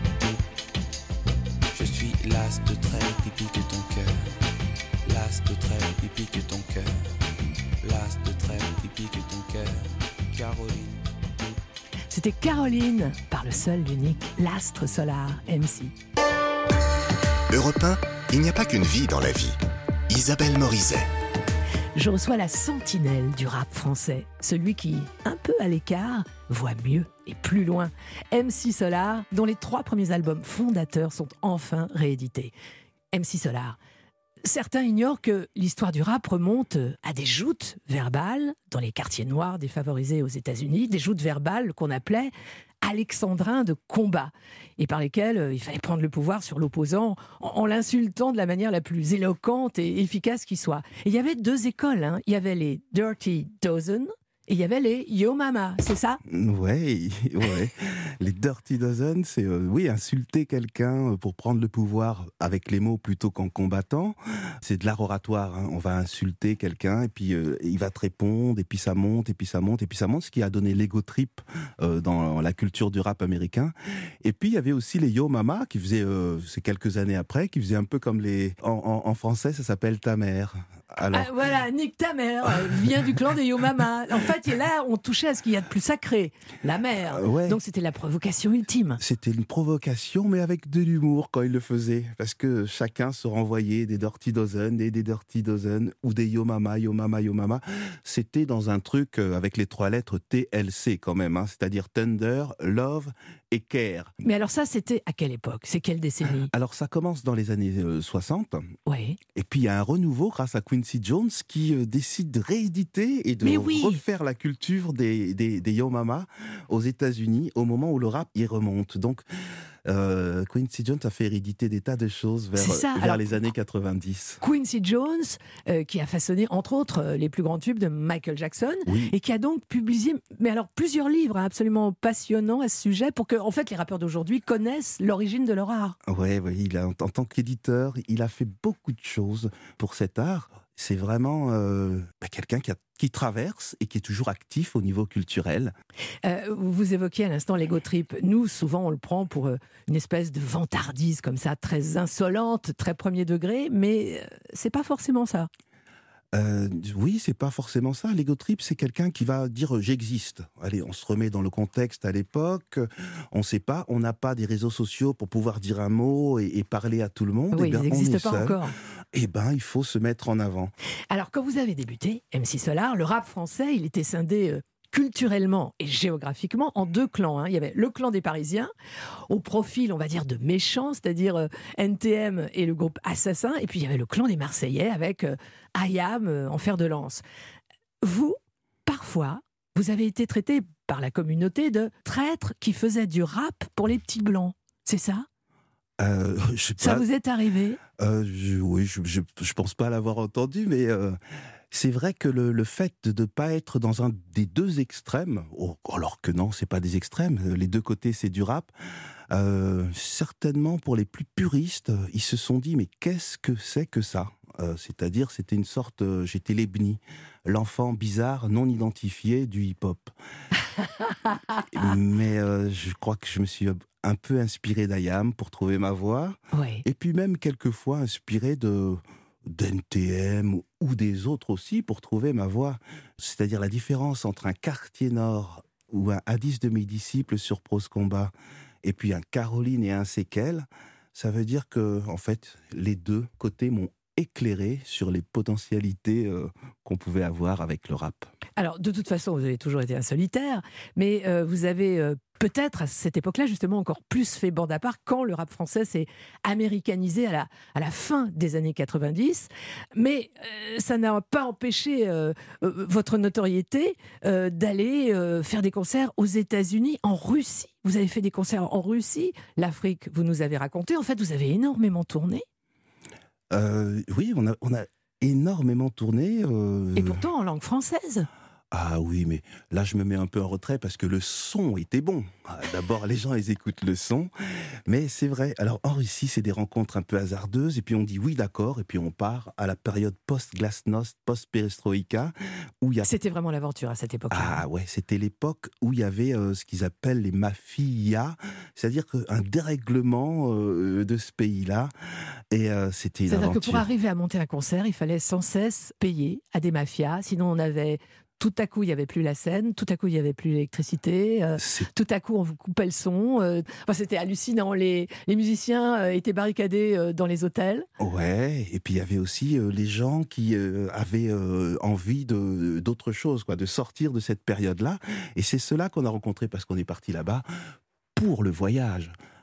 Je suis l'as de trêve qui pique ton cœur. L'as de trêve qui pique ton cœur. L'as de trêve qui pique ton cœur. Caroline. C'était Caroline, par le seul, l'unique, l'astre solar, MC. Europe 1, il n'y a pas qu'une vie dans la vie. Isabelle Morizet. Je reçois la sentinelle du rap français, celui qui, un peu à l'écart, voit mieux et plus loin. MC Solar, dont les 3 premiers albums fondateurs sont enfin réédités. MC Solar. Certains ignorent que l'histoire du rap remonte à des joutes verbales dans les quartiers noirs défavorisés aux États-Unis, des joutes verbales qu'on appelait alexandrins de combat, et par lesquels il fallait prendre le pouvoir sur l'opposant en l'insultant de la manière la plus éloquente et efficace qui soit. Et il y avait 2 écoles, hein. Il y avait les Dirty Dozen Et il y avait les Yo Mama, c'est ça? Ouais. Les Dirty Dozen, c'est insulter quelqu'un pour prendre le pouvoir avec les mots plutôt qu'en combattant. C'est de l'art oratoire, hein. On va insulter quelqu'un et puis il va te répondre et puis ça monte et puis ça monte et puis ça monte, ce qui a donné l'ego trip dans la culture du rap américain. Et puis il y avait aussi les Yo Mama qui faisaient, c'est quelques années après, qui faisaient un peu comme les... En français, ça s'appelle ta mère. Alors... voilà, nique ta mère, vient du clan des Yo Mama. En fait, et là, on touchait à ce qu'il y a de plus sacré, la mère. Ouais. Donc c'était la provocation ultime. C'était une provocation, mais avec de l'humour quand il le faisait. Parce que chacun se renvoyait des Dirty Dozen, des Dirty Dozen, ou des Yo Mama, Yo Mama, Yo Mama. C'était dans un truc avec les 3 lettres TLC quand même, hein, c'est-à-dire Thunder, Love et Care. Mais alors ça, c'était à quelle époque? C'est quelle décennie? Alors ça commence dans les années 60. Oui. Et puis il y a un renouveau grâce à Quincy Jones qui décide de rééditer et de refaire la culture des Yo Mama aux États-Unis au moment où le rap y remonte. Donc Quincy Jones a fait rééditer des tas de choses vers les années 90. Quincy Jones, qui a façonné entre autres les plus grands tubes de Michael Jackson, et qui a donc publié plusieurs livres absolument passionnants à ce sujet pour que en fait les rappeurs d'aujourd'hui connaissent l'origine de leur art. Oui, en tant qu'éditeur, il a fait beaucoup de choses pour cet art. C'est vraiment quelqu'un qui traverse et qui est toujours actif au niveau culturel. Vous évoquiez à l'instant l'ego trip. Nous, souvent, on le prend pour une espèce de vantardise comme ça, très insolente, très premier degré, mais c'est pas forcément ça. Oui, c'est pas forcément ça. L'ego trip, c'est quelqu'un qui va dire j'existe. Allez, on se remet dans le contexte à l'époque. On sait pas, on n'a pas des réseaux sociaux pour pouvoir dire un mot et parler à tout le monde. Oui, ils n'existent pas encore. Il faut se mettre en avant. Alors, quand vous avez débuté, MC Solar, le rap français, il était scindé culturellement et géographiquement en 2 clans. Hein. Il y avait le clan des Parisiens, au profil, on va dire, de méchants, c'est-à-dire NTM et le groupe Assassin. Et puis, il y avait le clan des Marseillais avec IAM en fer de lance. Vous, parfois, vous avez été traité par la communauté de traîtres qui faisaient du rap pour les petits blancs. C'est ça ? Ça vous est arrivé ? Oui, je pense pas l'avoir entendu, mais c'est vrai que le fait de ne pas être dans un des 2 extrêmes, alors que non, c'est pas des extrêmes, les 2 côtés c'est du rap, certainement pour les plus puristes, ils se sont dit mais qu'est-ce que c'est que ça ? C'est-à-dire c'était une sorte, j'étais l'Ebni, l'enfant bizarre non identifié du hip-hop. Mais je crois que je me suis un peu inspiré d'IAM pour trouver ma voix. Oui. Et puis même quelquefois inspiré d'NTM ou des autres aussi pour trouver ma voix. C'est-à-dire la différence entre un Quartier Nord ou un Hadis de mes disciples sur Prose Combat et puis un Caroline et un Séquel, ça veut dire que en fait les 2 côtés m'ont éclairé sur les potentialités qu'on pouvait avoir avec le rap. Alors, de toute façon, vous avez toujours été un solitaire, mais vous avez peut-être, à cette époque-là, justement, encore plus fait bande à part quand le rap français s'est américanisé à la fin des années 90. Mais ça n'a pas empêché votre notoriété d'aller faire des concerts aux États-Unis, en Russie. Vous avez fait des concerts en Russie, l'Afrique, vous nous avez raconté. En fait, vous avez énormément tourné. Oui, on a énormément tourné. Et pourtant en langue française. Ah oui, mais là je me mets un peu en retrait parce que le son était bon. D'abord, les gens ils écoutent le son, mais c'est vrai. Alors en Russie, c'est des rencontres un peu hasardeuses et puis on dit oui d'accord et puis on part à la période post-glasnost, post-perestroïka où il y a... C'était vraiment l'aventure à cette époque-là. Ah ouais, c'était l'époque où il y avait ce qu'ils appellent les mafias, c'est-à-dire un dérèglement de ce pays-là et c'était une aventure. C'est-à-dire que pour arriver à monter un concert, il fallait sans cesse payer à des mafias, sinon on avait... Tout à coup, il n'y avait plus la scène, tout à coup, il n'y avait plus l'électricité, tout à coup, on vous coupait le son. C'était hallucinant. Les musiciens étaient barricadés dans les hôtels. Ouais, et puis il y avait aussi les gens qui avaient envie d'autre chose, de sortir de cette période-là. Et c'est cela qu'on a rencontré parce qu'on est parti là-bas pour le voyage.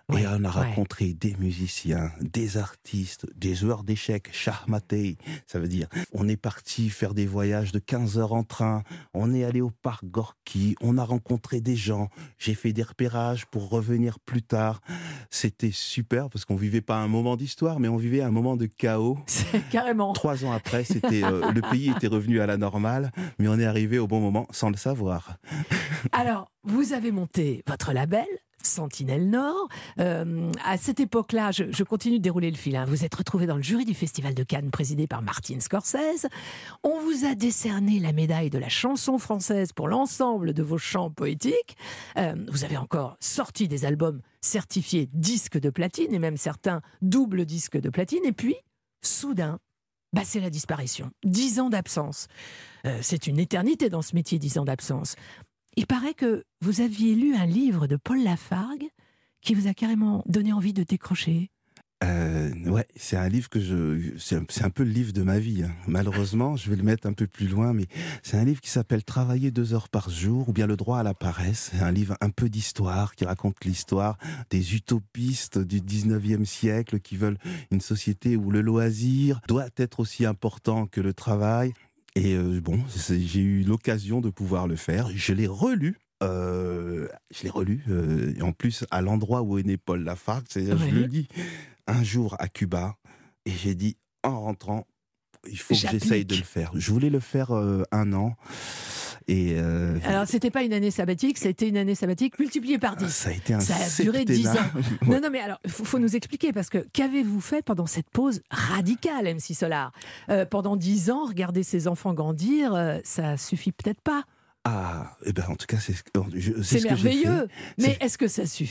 Et on a ouais. rencontré des musiciens, des artistes, des joueurs d'échecs, Shahmatei, ça veut dire. On est parti faire des voyages de 15 heures en train, on est allé au parc Gorky, on a rencontré des gens, j'ai fait des repérages pour revenir plus tard. C'était super parce qu'on vivait pas un moment d'histoire, mais on vivait un moment de chaos. C'est carrément. 3 ans après, le pays était revenu à la normale, mais on est arrivé au bon moment sans le savoir. Alors, vous avez monté votre label, Sentinelle Nord. À cette époque-là, je continue de dérouler le fil. Vous êtes retrouvé dans le jury du Festival de Cannes, présidé par Martin Scorsese. On vous a décerné la médaille de la chanson française pour l'ensemble de vos chants poétiques. Vous avez encore sorti des albums certifiés disques de platine, et même certains doubles disques de platine. Et puis, soudain, c'est la disparition. 10 ans d'absence. C'est une éternité dans ce métier, 10 ans d'absence. Il paraît que vous aviez lu un livre de Paul Lafargue qui vous a carrément donné envie de décrocher. Ouais, c'est un livre c'est un peu le livre de ma vie. Malheureusement, je vais le mettre un peu plus loin, mais c'est un livre qui s'appelle Travailler 2 heures par jour, ou bien Le droit à la paresse. C'est un livre un peu d'histoire, qui raconte l'histoire des utopistes du 19e siècle qui veulent une société où le loisir doit être aussi important que le travail. Et j'ai eu l'occasion de pouvoir le faire. Je l'ai relu. Et en plus à l'endroit où est né Paul Lafargue. C'est-à-dire, je le lis un jour à Cuba, et j'ai dit, en rentrant, il faut que j'essaye de le faire. Je voulais le faire 1 an. Et alors, c'était pas une année sabbatique, c'était une année sabbatique multipliée par 10. Ça a duré 10 ans. Ouais. Non, mais alors, il faut nous expliquer, parce que qu'avez-vous fait pendant cette pause radicale, MC Solar ? Pendant 10 ans, regarder ses enfants grandir, ça suffit peut-être pas. Ah, en tout cas, c'est ce C'est merveilleux, mais mais est-ce que ça suffit ?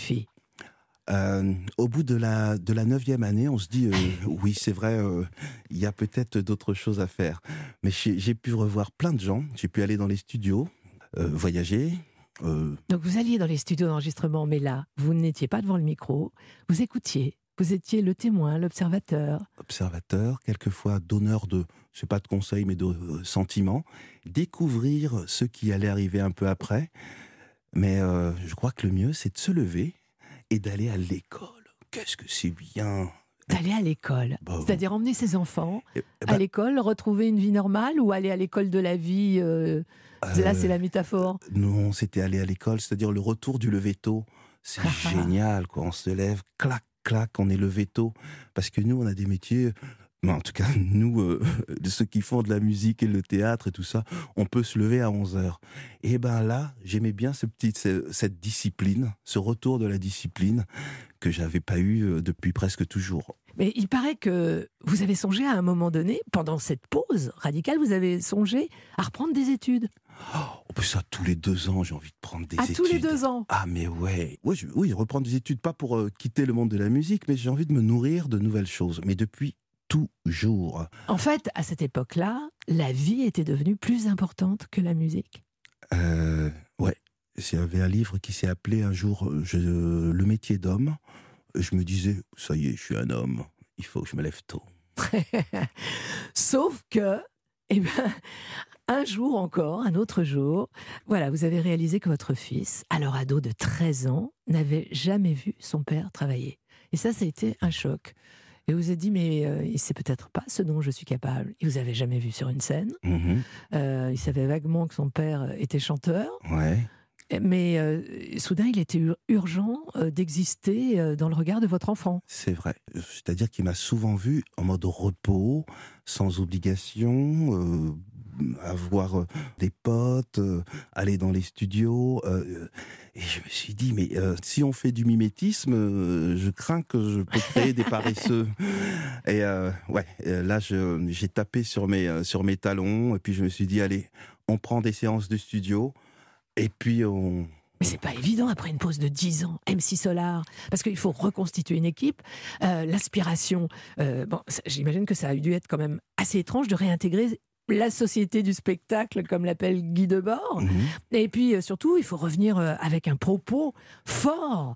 Au bout de la 9e année, on se dit oui, c'est vrai, il y a peut-être d'autres choses à faire. Mais j'ai pu revoir plein de gens, j'ai pu aller dans les studios, voyager. Donc vous alliez dans les studios d'enregistrement, mais là, vous n'étiez pas devant le micro, vous écoutiez, vous étiez le témoin, l'observateur. Observateur, quelquefois donneur de, je sais pas de conseils, mais de sentiments. Découvrir ce qui allait arriver un peu après. Mais je crois que le mieux, c'est de se lever et d'aller à l'école. Qu'est-ce que c'est bien! D'aller à l'école, c'est-à-dire emmener ses enfants à l'école, retrouver une vie normale, ou aller à l'école de la vie, là c'est la métaphore. Non, c'était aller à l'école, c'est-à-dire le retour du lever tôt. C'est génial, quoi. On se lève, clac, clac, on est levé tôt. Parce que nous, on a des métiers... en tout cas, nous, ceux qui font de la musique et le théâtre et tout ça, on peut se lever à 11h. Et là, j'aimais bien cette discipline, ce retour de la discipline que j'avais pas eu depuis presque toujours. Mais il paraît que vous avez songé à un moment donné, pendant cette pause radicale, vous avez songé à reprendre des études. Ça, tous les 2 ans, j'ai envie de prendre des études. Tous les 2 ans. Ah, mais ouais. Oui, reprendre des études, pas pour quitter le monde de la musique, mais j'ai envie de me nourrir de nouvelles choses. Mais depuis toujours. En fait, à cette époque-là, la vie était devenue plus importante que la musique. Ouais. Il y avait un livre qui s'est appelé un jour Le métier d'homme. Je me disais, ça y est, je suis un homme, il faut que je me lève tôt. Sauf que, un jour encore, un autre jour, voilà, vous avez réalisé que votre fils, alors ado de 13 ans, n'avait jamais vu son père travailler. Et ça a été un choc. Et vous avez dit, mais il sait peut-être pas ce dont je suis capable. Il vous avait jamais vu sur une scène. Il savait vaguement que son père était chanteur. Ouais. Mais soudain, il était urgent d'exister dans le regard de votre enfant. C'est vrai. C'est-à-dire qu'il m'a souvent vu en mode repos, sans obligation, avoir des potes, aller dans les studios. Et je me suis dit, mais si on fait du mimétisme, je crains que je peux créer des paresseux. Et là, j'ai tapé sur mes talons, et puis je me suis dit, allez, on prend des séances de studio. Et puis Mais c'est pas évident après une pause de 10 ans, MC Solar, parce qu'il faut reconstituer une équipe. L'aspiration, j'imagine que ça a dû être quand même assez étrange de réintégrer la société du spectacle, comme l'appelle Guy Debord. Et puis surtout, il faut revenir avec un propos fort.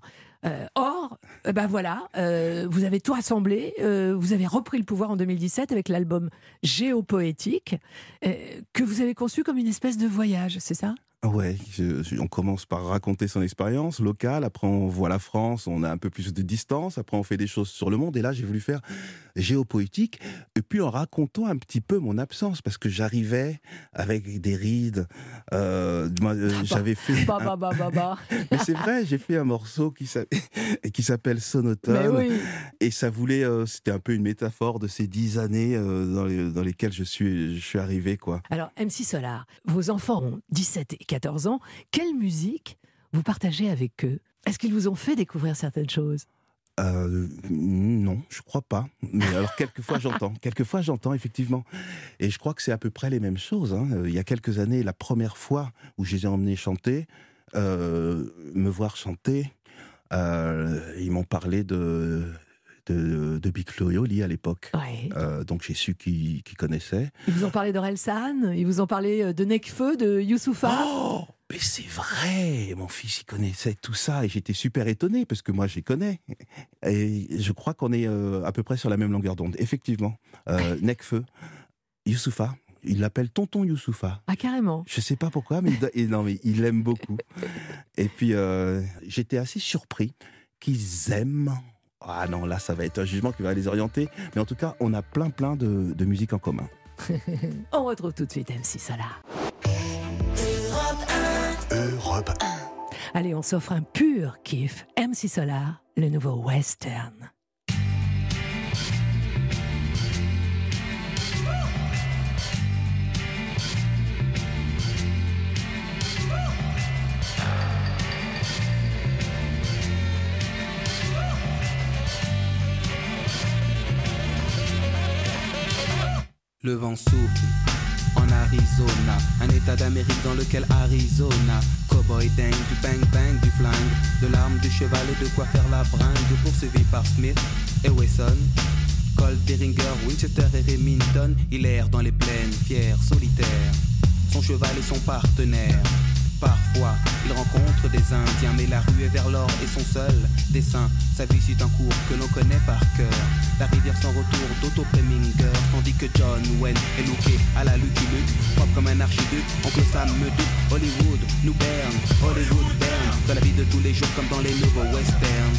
Vous avez tout rassemblé, vous avez repris le pouvoir en 2017 avec l'album Géopoétique, que vous avez conçu comme une espèce de voyage, c'est ça ? Ouais, on commence par raconter son expérience locale, après on voit la France, on a un peu plus de distance, après on fait des choses sur le monde, et là j'ai voulu faire géopoétique, et puis en racontant un petit peu mon absence, parce que j'arrivais avec des rides, j'avais fait... Mais c'est vrai, j'ai fait un morceau qui s'appelle Sonotone, oui. Et ça voulait, c'était un peu une métaphore de ces 10 années dans lesquelles je suis arrivé, quoi. Alors, MC Solar, vos enfants ont 17 et 14 ans. Quelle musique vous partagez avec eux ? Est-ce qu'ils vous ont fait découvrir certaines choses ? Non, je crois pas. Mais alors, quelquefois j'entends, effectivement. Et je crois que c'est à peu près les mêmes choses, hein. Il y a quelques années, la première fois où je les ai emmenés chanter, me voir chanter, ils m'ont parlé de Big Flo et Oli à l'époque. Ouais. Donc j'ai su qu'ils connaissaient. Ils vous ont parlé d'Orelsan, ils vous ont parlé de Nekfeu, de Youssoupha. Oh, mais c'est vrai, mon fils il connaissait tout ça et j'étais super étonné parce que moi je les connais. Et je crois qu'on est à peu près sur la même longueur d'onde. Effectivement, Nekfeu, Youssoupha. Il l'appelle Tonton Youssoupha. Ah, carrément. Je sais pas pourquoi, mais il l'aime beaucoup. Et puis j'étais assez surpris qu'ils aiment. Ah non, là, ça va être un jugement qui va les orienter. Mais en tout cas, on a plein de musique en commun. On retrouve tout de suite MC Solar. Europe 1. Allez, on s'offre un pur kiff. MC Solar, le nouveau western. Le vent souffle en Arizona, un état d'Amérique dans lequel Arizona. Cowboy dingue, du bang bang, du flingue, de l'arme, du cheval et de quoi faire la bringue. Poursuivi par Smith et Wesson, Colt, Derringer, Winchester et Remington. Il erre dans les plaines, fier, solitaire, son cheval et son partenaire. Parfois, il rencontre des Indiens, mais la rue est vers l'or et son seul dessin. Sa vie suit un cours que l'on connaît par cœur. La rivière sans retour d'Otto Preminger, tandis que John Wayne est looké à la Lucky Luke, propre comme un archiduc. Oncle Sam me doute, Hollywood nous berne, Hollywood berne, dans la vie de tous les jours comme dans les nouveaux westerns.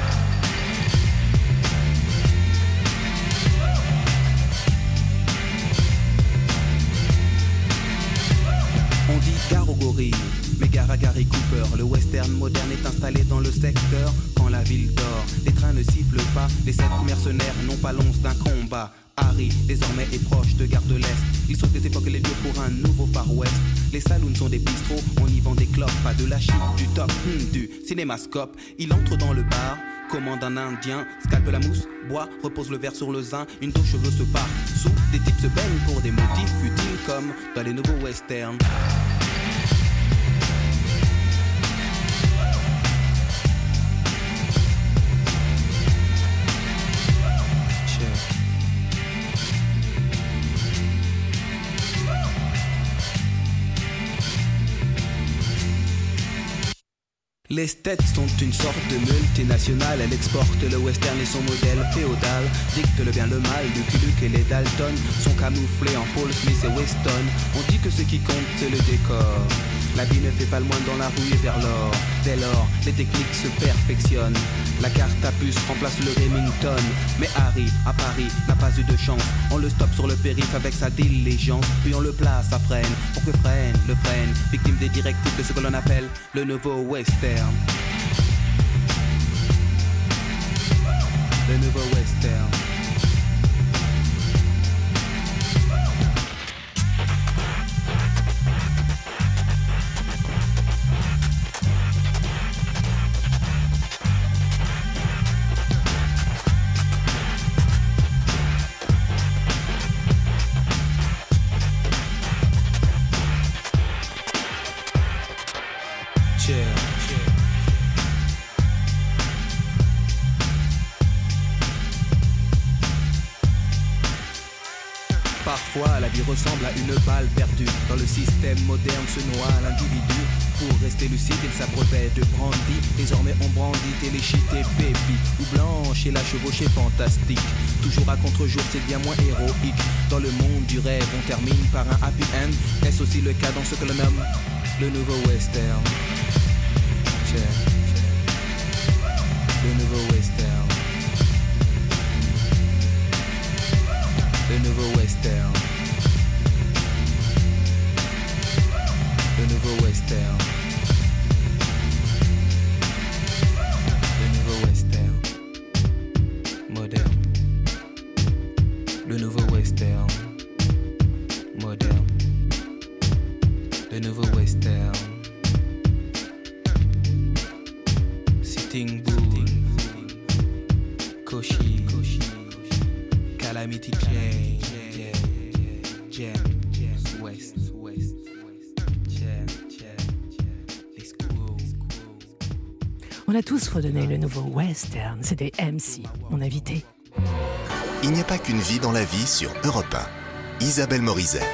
On dit gare aux gorilles, mais gare à Gary Cooper. Le western moderne est installé dans le secteur. Quand la ville dort, les trains ne sifflent pas. Les 7 mercenaires n'ont pas l'once d'un combat. Harry, désormais, est proche de Gare de l'Est. Il sauve des époques et les lieux pour un nouveau Far West. Les saloons sont des bistrots, on y vend des clopes. Pas de la chip, du top, du cinémascope. Il entre dans le bar, commande un indien, scalpe la mousse, boit, repose le verre sur le zin. Une dos cheveux se part, sous des types se baignent pour des motifs futiles comme dans les nouveaux westerns. Les States sont une sorte de multinationale. Elle exporte le western et son modèle féodal. Dicte le bien, le mal, Lucky Luke et les Dalton sont camouflés en Paul Smith et Weston. On dit que ce qui compte c'est le décor. La bille ne fait pas le moine dans la rue et vers l'or. Dès lors, les techniques se perfectionnent. La carte à puce remplace le Remington. Mais Harry, à Paris, n'a pas eu de chance. On le stoppe sur le périph' avec sa diligence. Puis on le place à freine, pour que freine, le freine. Victime des directives de ce que l'on appelle le nouveau western. Le nouveau western. Parfois, la vie ressemble à une balle perdue. Dans le système moderne se noie l'individu. Pour rester lucide, il s'abreuvait de brandy. Désormais, on brandit Téléchité Baby. Ou Blanche et la chevauchée fantastique. Toujours à contre-jour, c'est bien moins héroïque. Dans le monde du rêve, on termine par un happy end. Est-ce aussi le cas dans ce que l'on nomme Le nouveau western. Yeah. Le nouveau western. Le nouveau western. Le nouveau western. Le nouveau western. Moderne. Le nouveau western. Moderne. Le nouveau western. Sitting Bull. Koshi. Calamity Jane. Jam. West. Les Squirrels. On a tous redonné le nouveau western. C'était MC, mon invité. Il n'y a pas qu'une vie dans la vie sur Europe 1. Isabelle Morizet.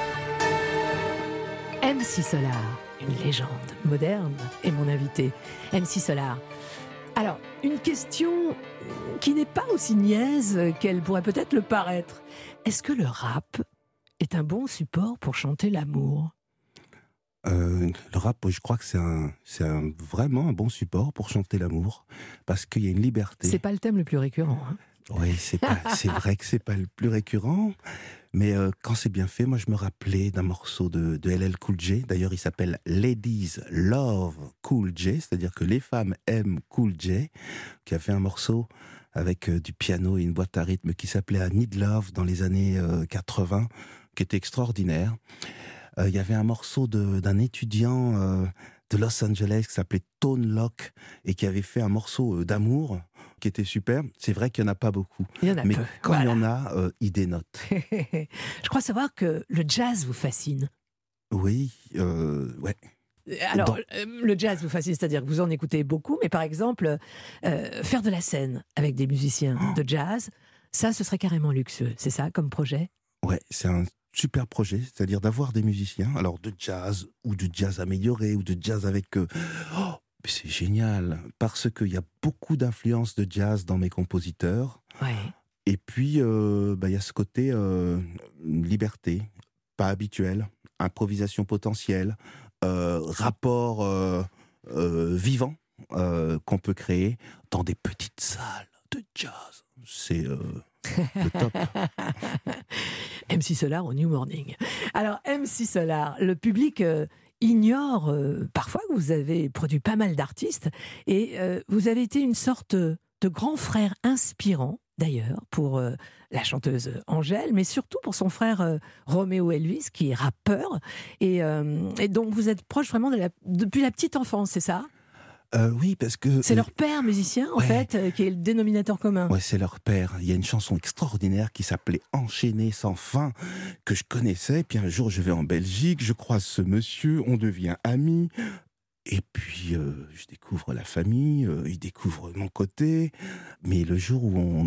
MC Solar, une légende moderne, est mon invité. MC Solar. Alors, une question qui n'est pas aussi niaise qu'elle pourrait peut-être le paraître. Est-ce que le rap est un bon support pour chanter l'amour ? Le rap, je crois que c'est vraiment un bon support pour chanter l'amour, parce qu'il y a une liberté. C'est pas le thème le plus récurrent, hein ? Oui, c'est vrai que c'est pas le plus récurrent, mais quand c'est bien fait, moi je me rappelais d'un morceau de LL Cool J. D'ailleurs, il s'appelle Ladies Love Cool J, c'est-à-dire que les femmes aiment Cool J, qui a fait un morceau avec du piano et une boîte à rythme qui s'appelait I Need Love dans les années 80, qui était extraordinaire. Il y avait un morceau d'un étudiant de Los Angeles qui s'appelait Tone Loc et qui avait fait un morceau d'amour qui était super. C'est vrai qu'il n'y en a pas beaucoup. Il y en a mais peu. Quand Voilà. il y en a, il dénote. Je crois savoir que le jazz vous fascine. Oui, ouais. Alors, le jazz vous fascine, c'est-à-dire que vous en écoutez beaucoup, mais par exemple, faire de la scène avec des musiciens de jazz, ça, ce serait carrément luxueux. C'est ça, comme projet ? Ouais, c'est un super projet, c'est-à-dire d'avoir des musiciens, alors de jazz, ou de jazz amélioré, ou de jazz avec... mais c'est génial, parce qu'il y a beaucoup d'influences de jazz dans mes compositeurs. Ouais. Et puis, il y a ce côté liberté, pas habituel, improvisation potentielle, rapport vivant qu'on peut créer dans des petites salles de jazz. C'est le top. MC Solar au New Morning. Alors, MC Solar, le public ignore parfois que vous avez produit pas mal d'artistes et vous avez été une sorte de grand frère inspirant, d'ailleurs, pour la chanteuse Angèle, mais surtout pour son frère Roméo Elvis, qui est rappeur, et dont vous êtes proche vraiment depuis la petite enfance, c'est ça ? Oui, parce que... C'est leur père musicien, en fait, qui est le dénominateur commun. Ouais, c'est leur père. Il y a une chanson extraordinaire qui s'appelait « Enchaîné sans fin » que je connaissais. Puis un jour, je vais en Belgique, je croise ce monsieur, on devient amis. Et puis, je découvre la famille, il découvre mon côté. Mais le jour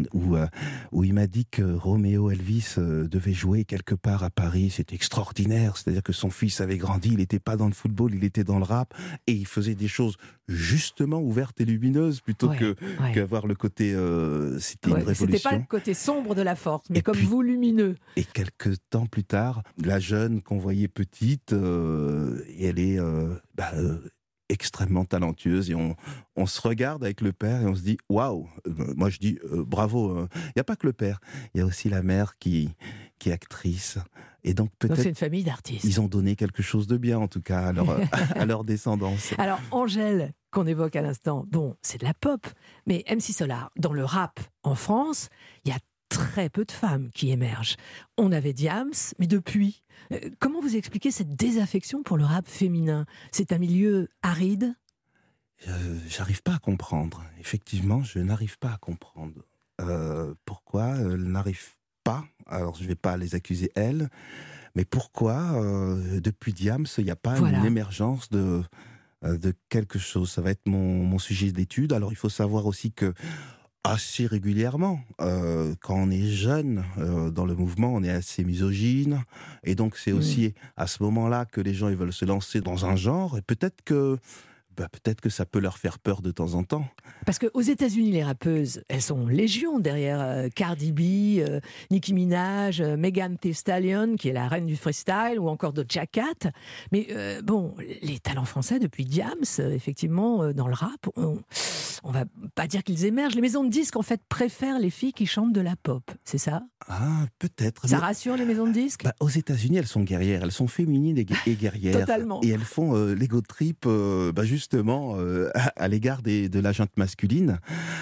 où il m'a dit que Roméo Elvis devait jouer quelque part à Paris, c'était extraordinaire. C'est-à-dire que son fils avait grandi, il n'était pas dans le football, il était dans le rap. Et il faisait des choses justement ouvertes et lumineuses plutôt qu'avoir le côté... c'était une révolution. C'était pas le côté sombre de la force, mais Et comme puis, vous, lumineux. Et quelques temps plus tard, la jeune qu'on voyait petite, et elle est... extrêmement talentueuse et on se regarde avec le père et on se dit waouh. Moi je dis bravo. Il n'y a pas que le père, il y a aussi la mère qui est actrice et donc peut-être c'est une famille d'artistes. Ils ont donné quelque chose de bien en tout cas à leur descendance. Alors Angèle qu'on évoque à l'instant, bon c'est de la pop, mais MC Solar dans le rap en France, il y a très peu de femmes qui émergent. On avait Diams, mais depuis, comment vous expliquez cette désaffection pour le rap féminin ? C'est un milieu aride ? J'arrive pas à comprendre. Effectivement, je n'arrive pas à comprendre. Pourquoi elles n'arrivent pas ? Alors, je vais pas les accuser, elles, mais pourquoi, depuis Diams, il n'y a pas une émergence de quelque chose ? Ça va être mon sujet d'étude. Alors, il faut savoir aussi que assez régulièrement, quand on est jeune dans le mouvement, on est assez misogyne, et donc c'est aussi à ce moment-là que les gens ils veulent se lancer dans un genre, et peut-être que peut-être que ça peut leur faire peur de temps en temps. Parce qu'aux États-Unis, les rappeuses, elles sont légion derrière Cardi B, Nicki Minaj, Megan Thee Stallion, qui est la reine du freestyle, ou encore Doja Cat. Mais bon, les talents français, depuis Diams, effectivement, dans le rap, on va pas dire qu'ils émergent. Les maisons de disques, en fait, préfèrent les filles qui chantent de la pop. C'est ça ? Ah, peut-être. Ça rassure les maisons de disques ? Aux États-Unis, elles sont guerrières, elles sont féminines et guerrières. Totalement. Et elles font l'ego trip, justement, à l'égard de la gente masculine.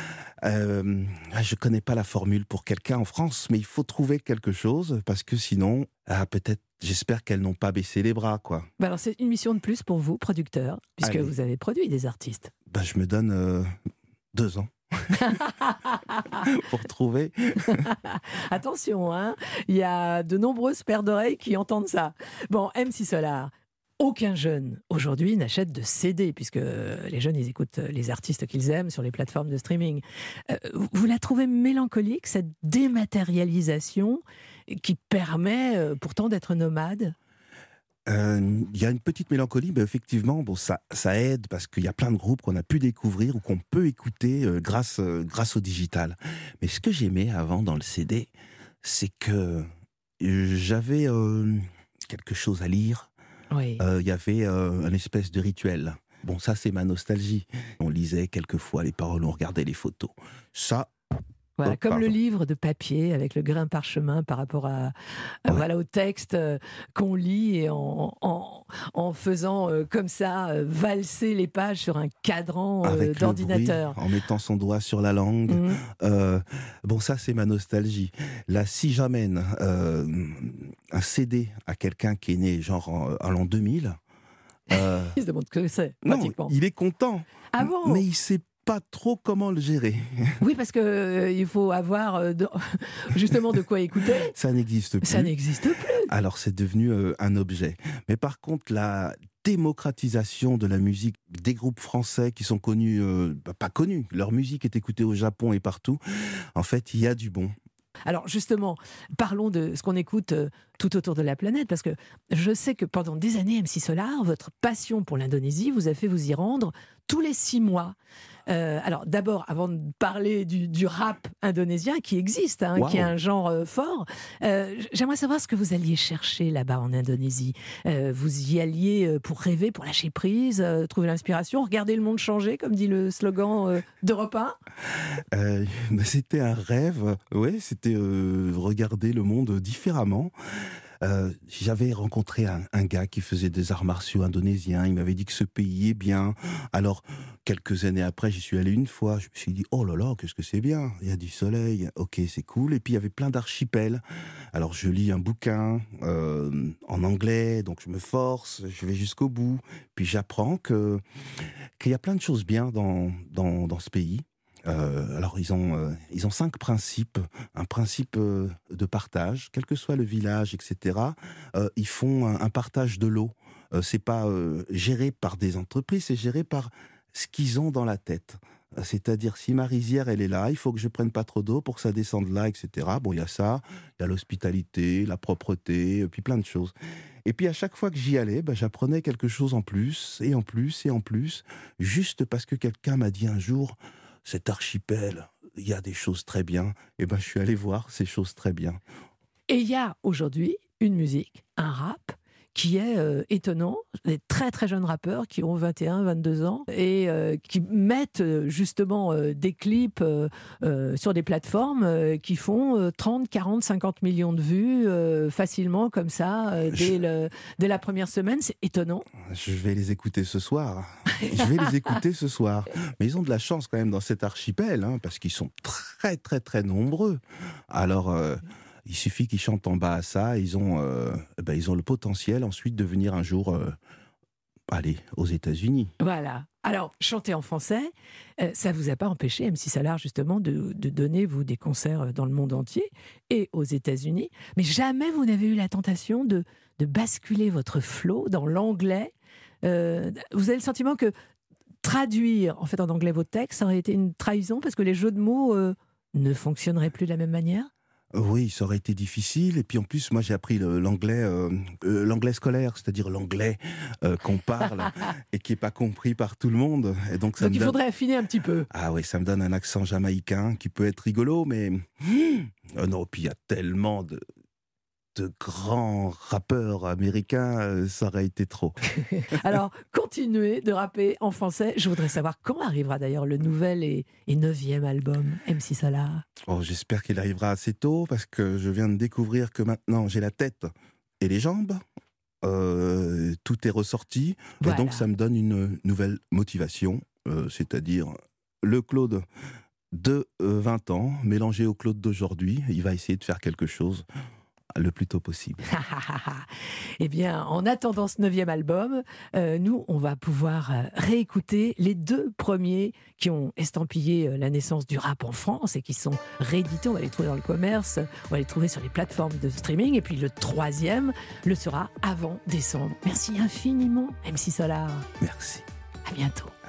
Je connais pas la formule pour quelqu'un en France, mais il faut trouver quelque chose, parce que sinon, peut-être, j'espère qu'elles n'ont pas baissé les bras, quoi. Alors c'est une mission de plus pour vous, producteur, puisque Allez. vous avez produit des artistes. Je me donne 2 ans. Pour trouver. Attention, hein, il y a de nombreuses paires d'oreilles qui entendent ça. Bon, MC Solar, aucun jeune aujourd'hui n'achète de CD, puisque les jeunes, ils écoutent les artistes qu'ils aiment sur les plateformes de streaming. Vous la trouvez mélancolique, cette dématérialisation qui permet pourtant d'être nomade ? Il y a une petite mélancolie, mais effectivement, ça aide parce qu'il y a plein de groupes qu'on a pu découvrir ou qu'on peut écouter grâce au digital. Mais ce que j'aimais avant dans le CD, c'est que j'avais quelque chose à lire. Oui. Il y avait un espèce de rituel. Bon, ça, c'est ma nostalgie. On lisait quelquefois les paroles, on regardait les photos. Ça... Voilà, comme pardon. le livre de papier avec le grain parchemin par rapport au texte qu'on lit et en faisant comme ça valser les pages sur un cadran Avec le d'ordinateur. bruit, en mettant son doigt sur la langue. Ça, c'est ma nostalgie. Là, si j'amène un CD à quelqu'un qui est né genre en l'an 2000... Il se demande ce que c'est, non, pratiquement. il est content, Ah bon ? mais il sait pas trop comment le gérer. Oui, parce que il faut avoir justement de quoi écouter. Ça n'existe plus. Ça n'existe plus. Alors c'est devenu un objet. Mais par contre, la démocratisation de la musique des groupes français qui sont connus, pas connus, leur musique est écoutée au Japon et partout, en fait, il y a du bon. Alors justement, parlons de ce qu'on écoute tout autour de la planète, parce que je sais que pendant des années, MC Solar, votre passion pour l'Indonésie vous a fait vous y rendre tous les 6 mois. Alors d'abord, avant de parler du rap indonésien qui existe, Wow. qui est un genre fort, j'aimerais savoir ce que vous alliez chercher là-bas en Indonésie. Vous y alliez pour rêver, pour lâcher prise, trouver l'inspiration, regarder le monde changer, comme dit le slogan d'Europe 1. C'était un rêve, ouais, c'était regarder le monde différemment. J'avais rencontré un gars qui faisait des arts martiaux indonésiens. Il m'avait dit que ce pays est bien. Alors, quelques années après, j'y suis allé une fois. Je me suis dit, oh là là, qu'est-ce que c'est bien. Il y a du soleil. Ok, c'est cool. Et puis, il y avait plein d'archipels. Alors, je lis un bouquin en anglais. Donc, je me force. Je vais jusqu'au bout. Puis, j'apprends qu'il y a plein de choses bien dans ce pays. Alors ils ont 5 principes. Un principe de partage, quel que soit le village, etc. Ils font un partage de l'eau. C'est pas géré par des entreprises, c'est géré par ce qu'ils ont dans la tête. C'est-à-dire, si ma rizière, elle est là, il faut que je prenne pas trop d'eau pour que ça descende là, etc. Bon, il y a ça, il y a l'hospitalité, la propreté, puis plein de choses. Et puis, à chaque fois que j'y allais, j'apprenais quelque chose en plus, et en plus, et en plus, juste parce que quelqu'un m'a dit un jour, cet archipel, il y a des choses très bien. Et je suis allé voir ces choses très bien. Et il y a aujourd'hui une musique, un rap, qui est étonnant. Des très très jeunes rappeurs qui ont 21, 22 ans et qui mettent justement des clips sur des plateformes qui font 30, 40, 50 millions de vues facilement comme ça dès la première semaine. C'est étonnant. Je vais les écouter ce soir. Mais ils ont de la chance quand même dans cet archipel, parce qu'ils sont très très très nombreux. Alors... il suffit qu'ils chantent en bas à ça, ils ont le potentiel ensuite de venir un jour aller aux États-Unis. Voilà. Alors, chanter en français, ça ne vous a pas empêché, MC Solar, justement, de donner, vous, des concerts dans le monde entier et aux États-Unis. Mais jamais vous n'avez eu la tentation de basculer votre flow dans l'anglais. Vous avez le sentiment que traduire, en fait, en anglais vos textes, ça aurait été une trahison parce que les jeux de mots ne fonctionneraient plus de la même manière ? Oui, ça aurait été difficile. Et puis en plus, moi j'ai appris l'anglais scolaire, c'est-à-dire l'anglais qu'on parle et qui n'est pas compris par tout le monde. Et donc il faudrait affiner un petit peu. Ah oui, ça me donne un accent jamaïcain qui peut être rigolo, mais... non, puis il y a tellement de grands rappeurs américains, ça aurait été trop. Alors, continuez de rapper en français. Je voudrais savoir quand arrivera d'ailleurs le nouvel et 9e album MC Solar. Oh, j'espère qu'il arrivera assez tôt, parce que je viens de découvrir que maintenant j'ai la tête et les jambes. Tout est ressorti. Voilà. Et donc ça me donne une nouvelle motivation, c'est-à-dire le Claude de 20 ans, mélangé au Claude d'aujourd'hui. Il va essayer de faire quelque chose le plus tôt possible. Eh bien, en attendant ce 9e album, nous, on va pouvoir réécouter les 2 premiers qui ont estampillé la naissance du rap en France et qui sont réédités. On va les trouver dans le commerce, on va les trouver sur les plateformes de streaming. Et puis le 3e le sera avant décembre. Merci infiniment, MC Solar. Merci. À bientôt.